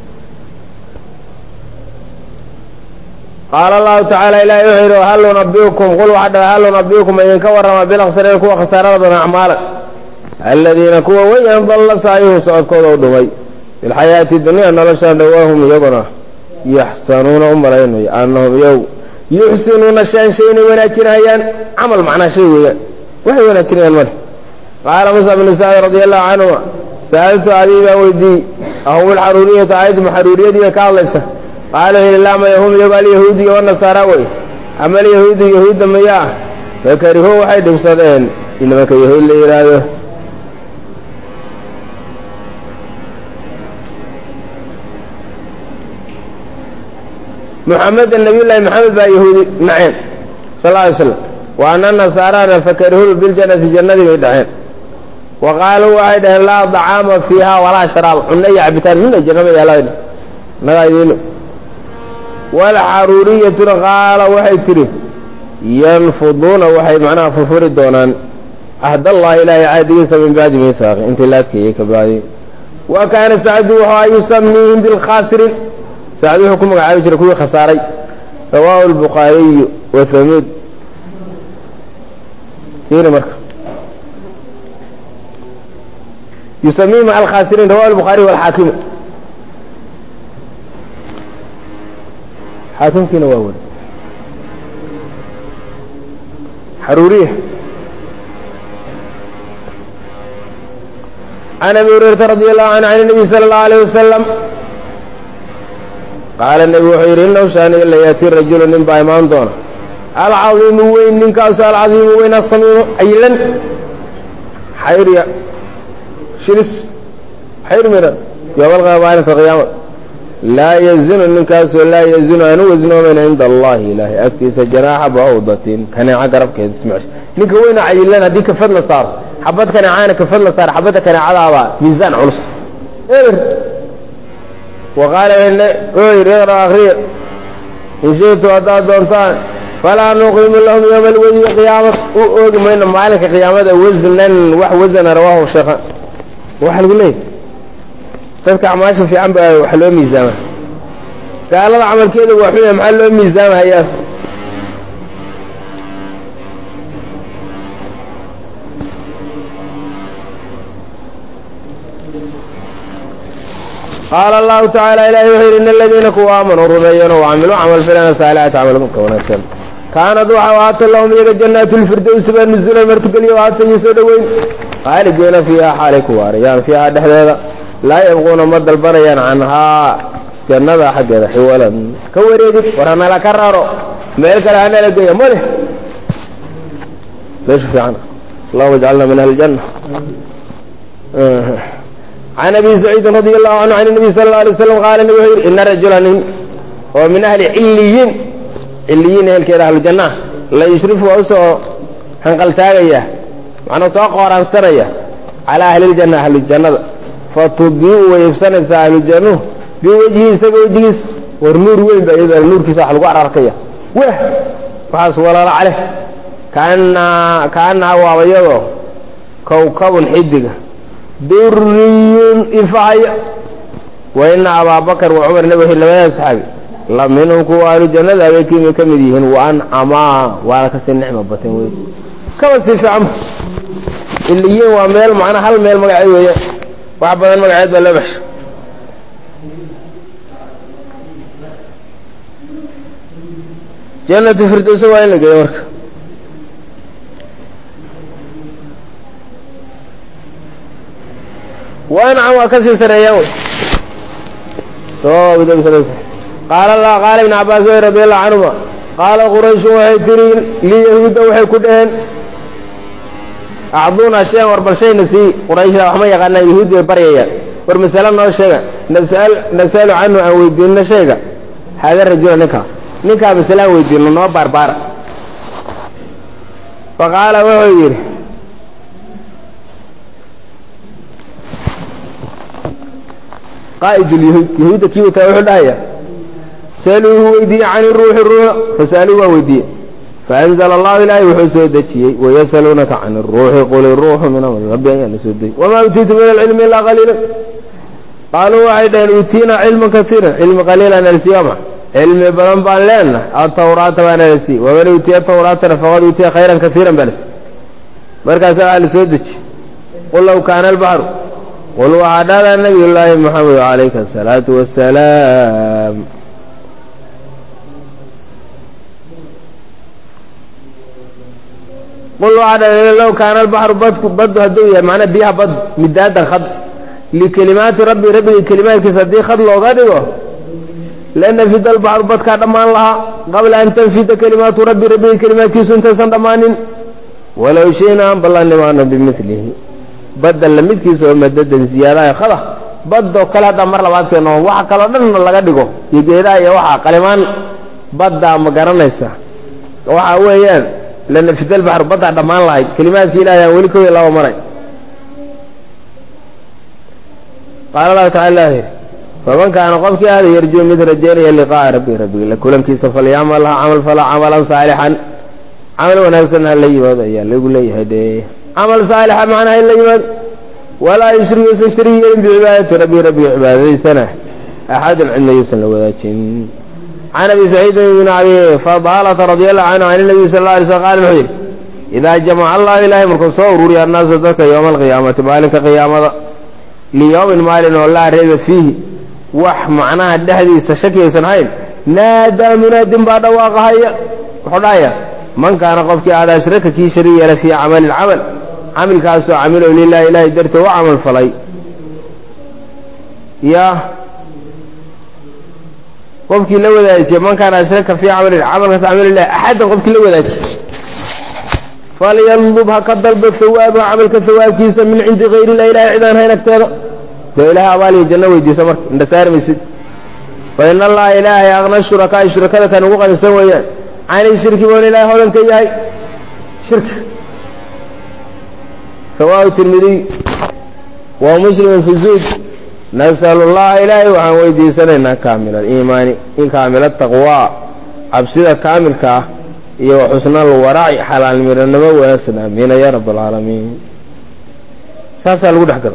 qaala allahu tacaala ilahi wuxuu yidhi hal unabiukum qul waxaa dhaha hal unabiukum idinka warrama bilaksariin kuwa khasaarada badan acmaala aladiina kuwa weyan dalla saayuhum socodkooda u dhumay filxayaati dunya noloshaan dhawaahum iyaguna yaxsanuuna u malaynaya annahum iyagu yuxsinuuna shan shay inay wanaajinayaan camal macnaa shay weeyaan waxay wanaajinayaan male qaala musa bnu sacd radia allahu canhuma sa'altu abii baan weydiiyey ahum alxaruuriyatu aayaddu maxaruuriyadii bay ka hadlaysa qaala wuxuu yidhi lama yahum iyagu alyahuudiya wanasaara wey ama alyahuudu yahuudda miyaa fakarihuu waxay dhibsadeen in nimanka yahuud la yidhaahdo muxameda nabiyullaahi maxamed baa yahuudi naceen sal alla alay slam wa ana nasaarana fakarihuu biljannati jannadii bay dhaceen wa qaaluu waxay dhaheen laa dacaama fiiha walaa sharaab cunno iyo cabitaan mina jannama yaalada nagaa idiilo walxaruuriyatuna qaala waxay tidhi yanfuduuna waxay macnaha furfuri doonaan عهد الله إلهي عهديسا من بعد ميثاق انت لا تكيك بعد وكان سعد وحا يسميهم بالخاسرين سعد حكم عايش ركوي خساري رواه البخاري وثمود هنا مركب يسميهم مع الخاسرين رواه البخاري والحاكم حاكم كنا واول حروريه عن ابي هريره رضي الله عنه عن النبي صلى الله عليه وسلم قال النبي وحير انه شان الا ياتي الرجل من بايمان دون العظيم وين من كاس العظيم وين الصميم ايلا حيريا شلس حير مره يوم القيامه في القيامه لا يزن من كاس لا يزن ان وزنه من عند الله الهي اكيس جناح بعوضه كان عقرب كيد اسمعش نيك وين عيلنا ديك فضل صار حبتك كان عانك فضل صار حبتك كان عذاب ميزان علص اير وقال ان اير اخير ان شئت ودا دونتان فلا نقيم لهم يوم الوزن قيامه او من مالك قيامه وزنا وح وزن رواه الشيخ waxa lagu leeyahay dadka amaasha fiican baa wax loo miisaama gaalada amalkeedu waa xun maxaa loo miisaamayaa قال الله تعالى إلهي وحير إن الذين كوا آمنوا رمينا وعملوا عمل فلنا صالحات عملهم كونسا كان ضوحا وآت اللهم يجد جنات الفردوس بالنزول المرتقل وآت يسودوين خالدين فيها حالك واريان فيها دحدادا لا يبغون مد البريان عنها جنة حقا حولا كوريدك ورانا لا كرارو مالك لأنا لقيا ماله ليش في عنه الله وجعلنا من أهل الجنة آه. عن أبي سعيد رضي الله عنه عن النبي صلى الله عليه وسلم قال النبي إن رجلا هو من أهل عليين عليين هل كده أهل الجنة لا يشرفوا أوسو هنقل تاغيه معنا ساق وران سرية على أهل الجنة أهل الجنة فتبيعوا ويفسنس أهل الجنة بوجهه سبع وجهه والنور وين بأيضا النور كيسا حلقوا على رقية ويه فحس ولا لا عليه كأن كأن هو ويضه كوكب حدقة دري إفعي وإن أبا بكر وعمر نبه اللي يسحبي لم منهم كوا أهل الجنة أبيكم يكمديهن وأن عما وعلى النعمة بطنوي كما سيف عم اللي يوا ميل معنا هل ميل مقعد ويا وعبنا المقعد ولا بحش جنة الفردوس وين لقي مرك وين عم كسر سريان تو بدو سريان قال الله قال ابن عباس رضي الله عنهما قال قريش وحيترين ليهود وحيكدين أعطونا شيء وربشين نسي قريش رحمة يقالنا يهود بريئة ورمسألة نوع شيء نسأل نسأل عنه أو يديننا شيء هذا الرجل نكا نكا مسألة ويديننا نوع باربار فقال وحير قائد اليهود يهود كيف توحد الآية سألوه ويدي عن الروح الروح فسألوه ويدي فأنزل الله إلهي وحسودتي ويسألونك عن الروح قل الروح من أمر ربي أن يسودي وما أوتيت من العلم إلا قليلا قالوا واحدا أوتينا علم كثيرا علم قليلا نرسيما علم بلنبان لنا التوراة وانا نرسي ومن أوتي التوراة فقد أوتي خيرا كثيرا بلس مركز سأل سودتي قل لو كان البحر قل وعدال النبي الله محمد عليه الصلاة والسلام قل وعدال لو كان البحر بد بد هدوية معنى بيها بد مدادا خد لكلمات ربي ربي كلمات كصدي خد لو غادقه لأن في ذا البحر بد كان ضمان لها قبل أن تنفيذ كلمات ربي ربي كلمات كيسون تسن ضمان ولو شئنا بالله نمانا بمثله بدل لمدكيس ومدد زيادة خلا بدو كلا دمر لبعض كأنه واحد كلا دم الله قدقه يجيدا يا واحد كلمان بدأ مقارنيسا واحد ويان لأن في ذا البحر بدأ ضمان الله كلمات كلا يا ولكو الله ومري قال الله تعالى فمن كان قبك هذا يرجو مثل الجاري اللقاء ربي ربي لكلم كيس فليعمل عمل فلا عملا صالحا عمل ونفسنا اللي وضع اللي يقول لي هديه camal saalixa macnaha in la yimaado walaa yushrik yuusan shariig yeelin bicibaadati rabbi rabbi cibaadadiisana axadun cidna yuusan la wadaajin can abi saciidin bn abi fadaalata radi allahu canhu can nabiy sal la alay slam qala wuxuu yidhi idaa jamaca allahu ilaahay markuu soo ururiya annaasa dadka yowma alqiyaamati maalinka qiyaamada liyowmin maalin oo laa reeba fiihi wax macnaha dhexdiisa shakiyaysan hayn naadaa munaadin baa dhawaaqahaya wuxuu dhahaya man kaana qofkii aad ashraka kii shariig yeela fii camalin camal camilkaasoo camilow lilahi ilaahay dartoo u camal falay ya qofkii la wadaajiye man kaana ashraka fii camalin camalkaas camilo lilahi axaddan qofkii la wadaajiye falyandub ha ka dalba hawaabaha camalka hawaabkiisa min cindi kayri ilah ilahay cidaan hayn agteeda dee ilahay abaaliyo janno weydiisa marka indha saari maysid fa in allaha ilaahay aqna shurakaai shurakada kan ugu qanisan weeyaan cani shirki boon ilahay hodanka yahay shirka rawaahu tirmidiy wa muslimun fi zuud nasalu llaha ilaahay waxaan weydiisanaynaa kaamil aliimaani in kaamil ataqwaa cabsida kaamilka ah iyo xusna alwaraci xalaal miranimo wanaagsan aamiina ya rabb alcaalamiin saasaa lagu dhex galo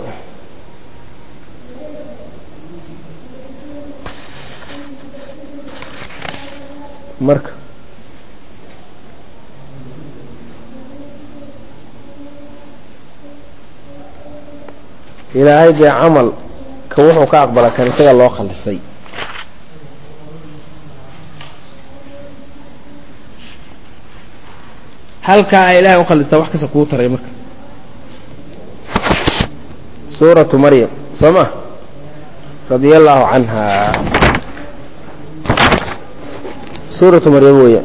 marka ilaahay dee camal ka wuxuu ka aqbala kan isaga loo khalisay halkaa ay ilaahay u khalistaa wax kasta kuu taray marka suuratu maryam soo ma radia allahu canha suuratu maryam weeya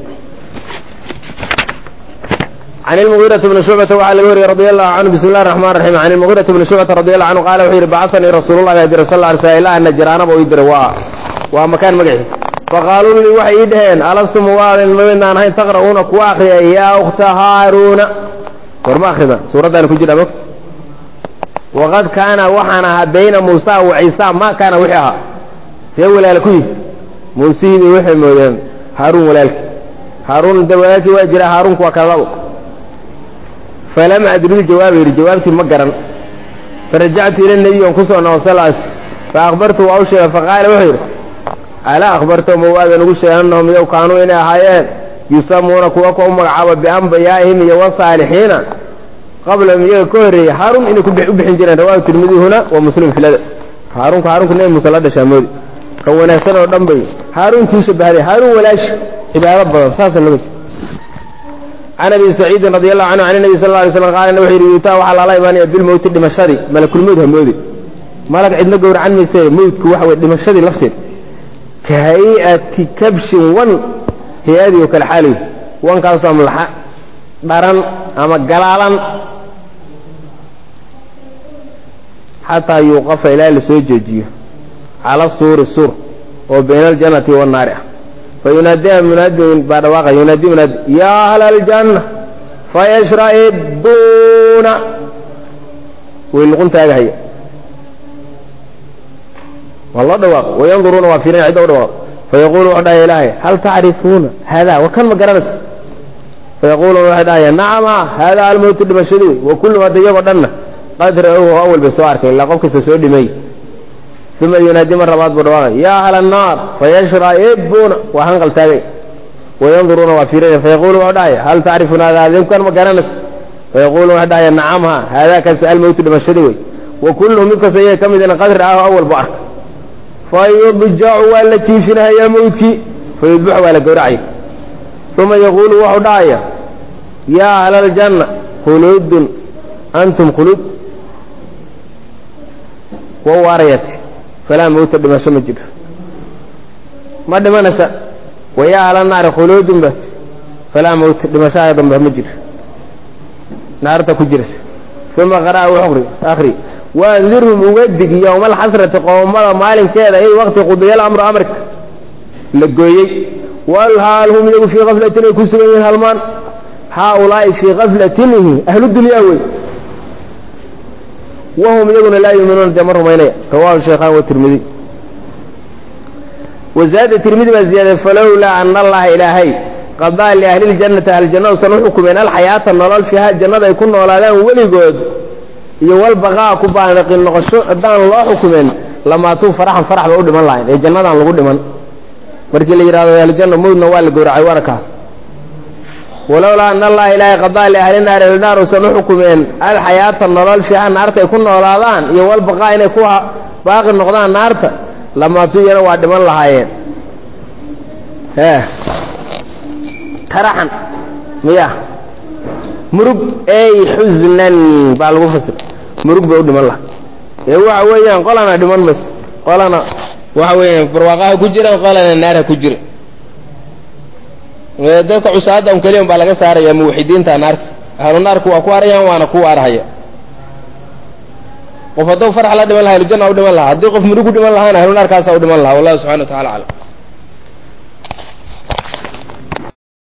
can ilmugiirati bni shucbata waxaa laga wariyey radi allahu canhu bismi llahi raxmaan raxiim can ilmugiirati bni shucbata radi allahu canhu qaala wuxuu yidhi bacatanii rasuulullahi baa diray sal lla alay slam ilaa najraanaba ii diray waa waa makaan magaciisa faqaaluu lii waxay ii dhaheen alastum waadan maydnaan ahayn taqra'uuna kuwa akriya yaa ukhta haaruuna war ma akrida suuraddaana ku jirha mogta waqad kaana waxaan ahaa bayna muusa wa ciisa maa kaana wixii ahaa see walaala ku yihi muusihiibay waxay moodeen haaruun walaalki haaruun da walaalkii waa jira haaruunku waa kalabo falam adri jawaaba yidhi jawaabtii ma garan farajactu ila nebiy on kusoo noqo salaas fa akhbartu waa u sheegay faqaala wuxuu yidhi alaa akhbartahum waadan ugu sheegay annahum yow kaanuu inay ahaayeen yusamuuna kuwa ku u magacaabo bianbiyaa'ihim iyo wasaalixiina qablahum iyaga ka horreeyey haaruun inay u bixin jireen rawaahu tirmidi huna wa muslim filada haaruunka haaruunka nebi muuse la dhashaa moodi kan wanaagsan oo dhan bay haaruunkii shabahday haaruun walaashi cibaado badan saasa looga jiro can abi saciidin radi allahu canhu can nabi sal la alay slam qaala wuxuu yidhi yuutaa waxaa lala imaanaya bilmowti dhimashadii malakulmowd ha moodi malag cidna gowracan mayse mowdku waxa weye dhimashadii lafteed ka hay-ati kabshin wan hay-adii oo kale xaaliy wankaasoo amlaxa dharan ama galaalan xataa yuuqafa ilaa la soo joojiyo cala suuri suur oo bayna aljannati wannaari ah fayunaadiha munaadin baa dhawaaqa yunaadi munaadi yaa ahla aljanna fayashra'ibuuna way luqun taagahaya waa loo dhawaaqo wayanduruuna waa fiirinaya cidda u dhawaaqo fayaqulu wuxuu dhahaya ilaahay hal tacrifuuna haadaa war kan ma garanaysa fayaquluuna waxay dhahaya nacama haadaa almowtu dhimashadii wey wa kulluhum hadda iyagoo dhanna qad ra-uhu awal bay soo arkay ilaa qof kasta soo dhimay uma yunaadi mar labaad buu dhawaaqay yaa ahla annaar fayashra'ibuuna waa hanqal taagay wayanduruuna waa fiirinaya fayaqulu wuxuu dhahaya hal tacrifuuna haadaa adinkan ma garanaysa fayaquluuna waxay dhahaya nacama haadaa kaasi almowtu dhimashadii wey wa kulluhum mid kasta iyaga ka midina qad ra-ahu awal buu arkay fayudjacu waa la jiifinahayaa mawdkii fayudbaxu waa la gowracaya uma yaquulu wuxuu dhahaya yaa ahla aljanna khuluudun antum khuluud wa waarayati falaa mawta dhimasho ma jiro ma dhimanaysa wa yaa ahla naari khuluudun bat falaa mawta dhimashaha dambe ma jiro naarta ku jiraysa uma qara'a wuxuu akhri waandirhum uga dig yowma alxasrati qoomada maalinkeeda id waqti qudiya alamru amarka la gooyey walhaal hum iyagu fii kaflatin ay ku sugan yihiin halmaan haaulaa'i fii kaflatinihi ahlu dunyaa wey wahum iyaguna laa yuuminuuna dee ma rumaynaya rawahu shaykhaan watirmidi wazaada tirmidi baa ziyaaday falowlaa ana allaha ilaahay qadaa liahli ljannati ahljannada usan u xukumeen alxayaata nolol fiiha jannada ay ku noolaadaan weligood iyo walbaqaa ku baanaqi noqosho haddaan loo xukumeen lamaatuu faraxan farax ba u dhiman lahayn ee jannadaan lagu dhiman markii la yidhahdo ahlujanna mawdna waa la gowracay waana kaas walowlaa ana allaha ilaahay qadaa liahli naari ahlunaar usan u xukumeen alxayaata nolol fiiha naarta ay ku noolaadaan iyo walbaqaa inay ku baaqi noqdaan naarta lamaatuu iyana waa dhiman lahaayeen e karaxan miya murug ey xusnan baa lagu fasir murug bay u dhiman laha ee waxa weeyaan qolana dhiman mas qolana waxa weeyaan barwaaqaha ku jiraan qolana naarha ku jira dadka cusaada un keliya baa laga saaraya muwaxidiinta naarta ahlu naarku waa ku arayaan waana ku arhaya qof hadduu farax la dhiman laha ahlujanna u dhiman laha haddii qof murug u dhiman lahaana ahlu naarkaasa u dhiman laha wallahu subxana wa tacala aclam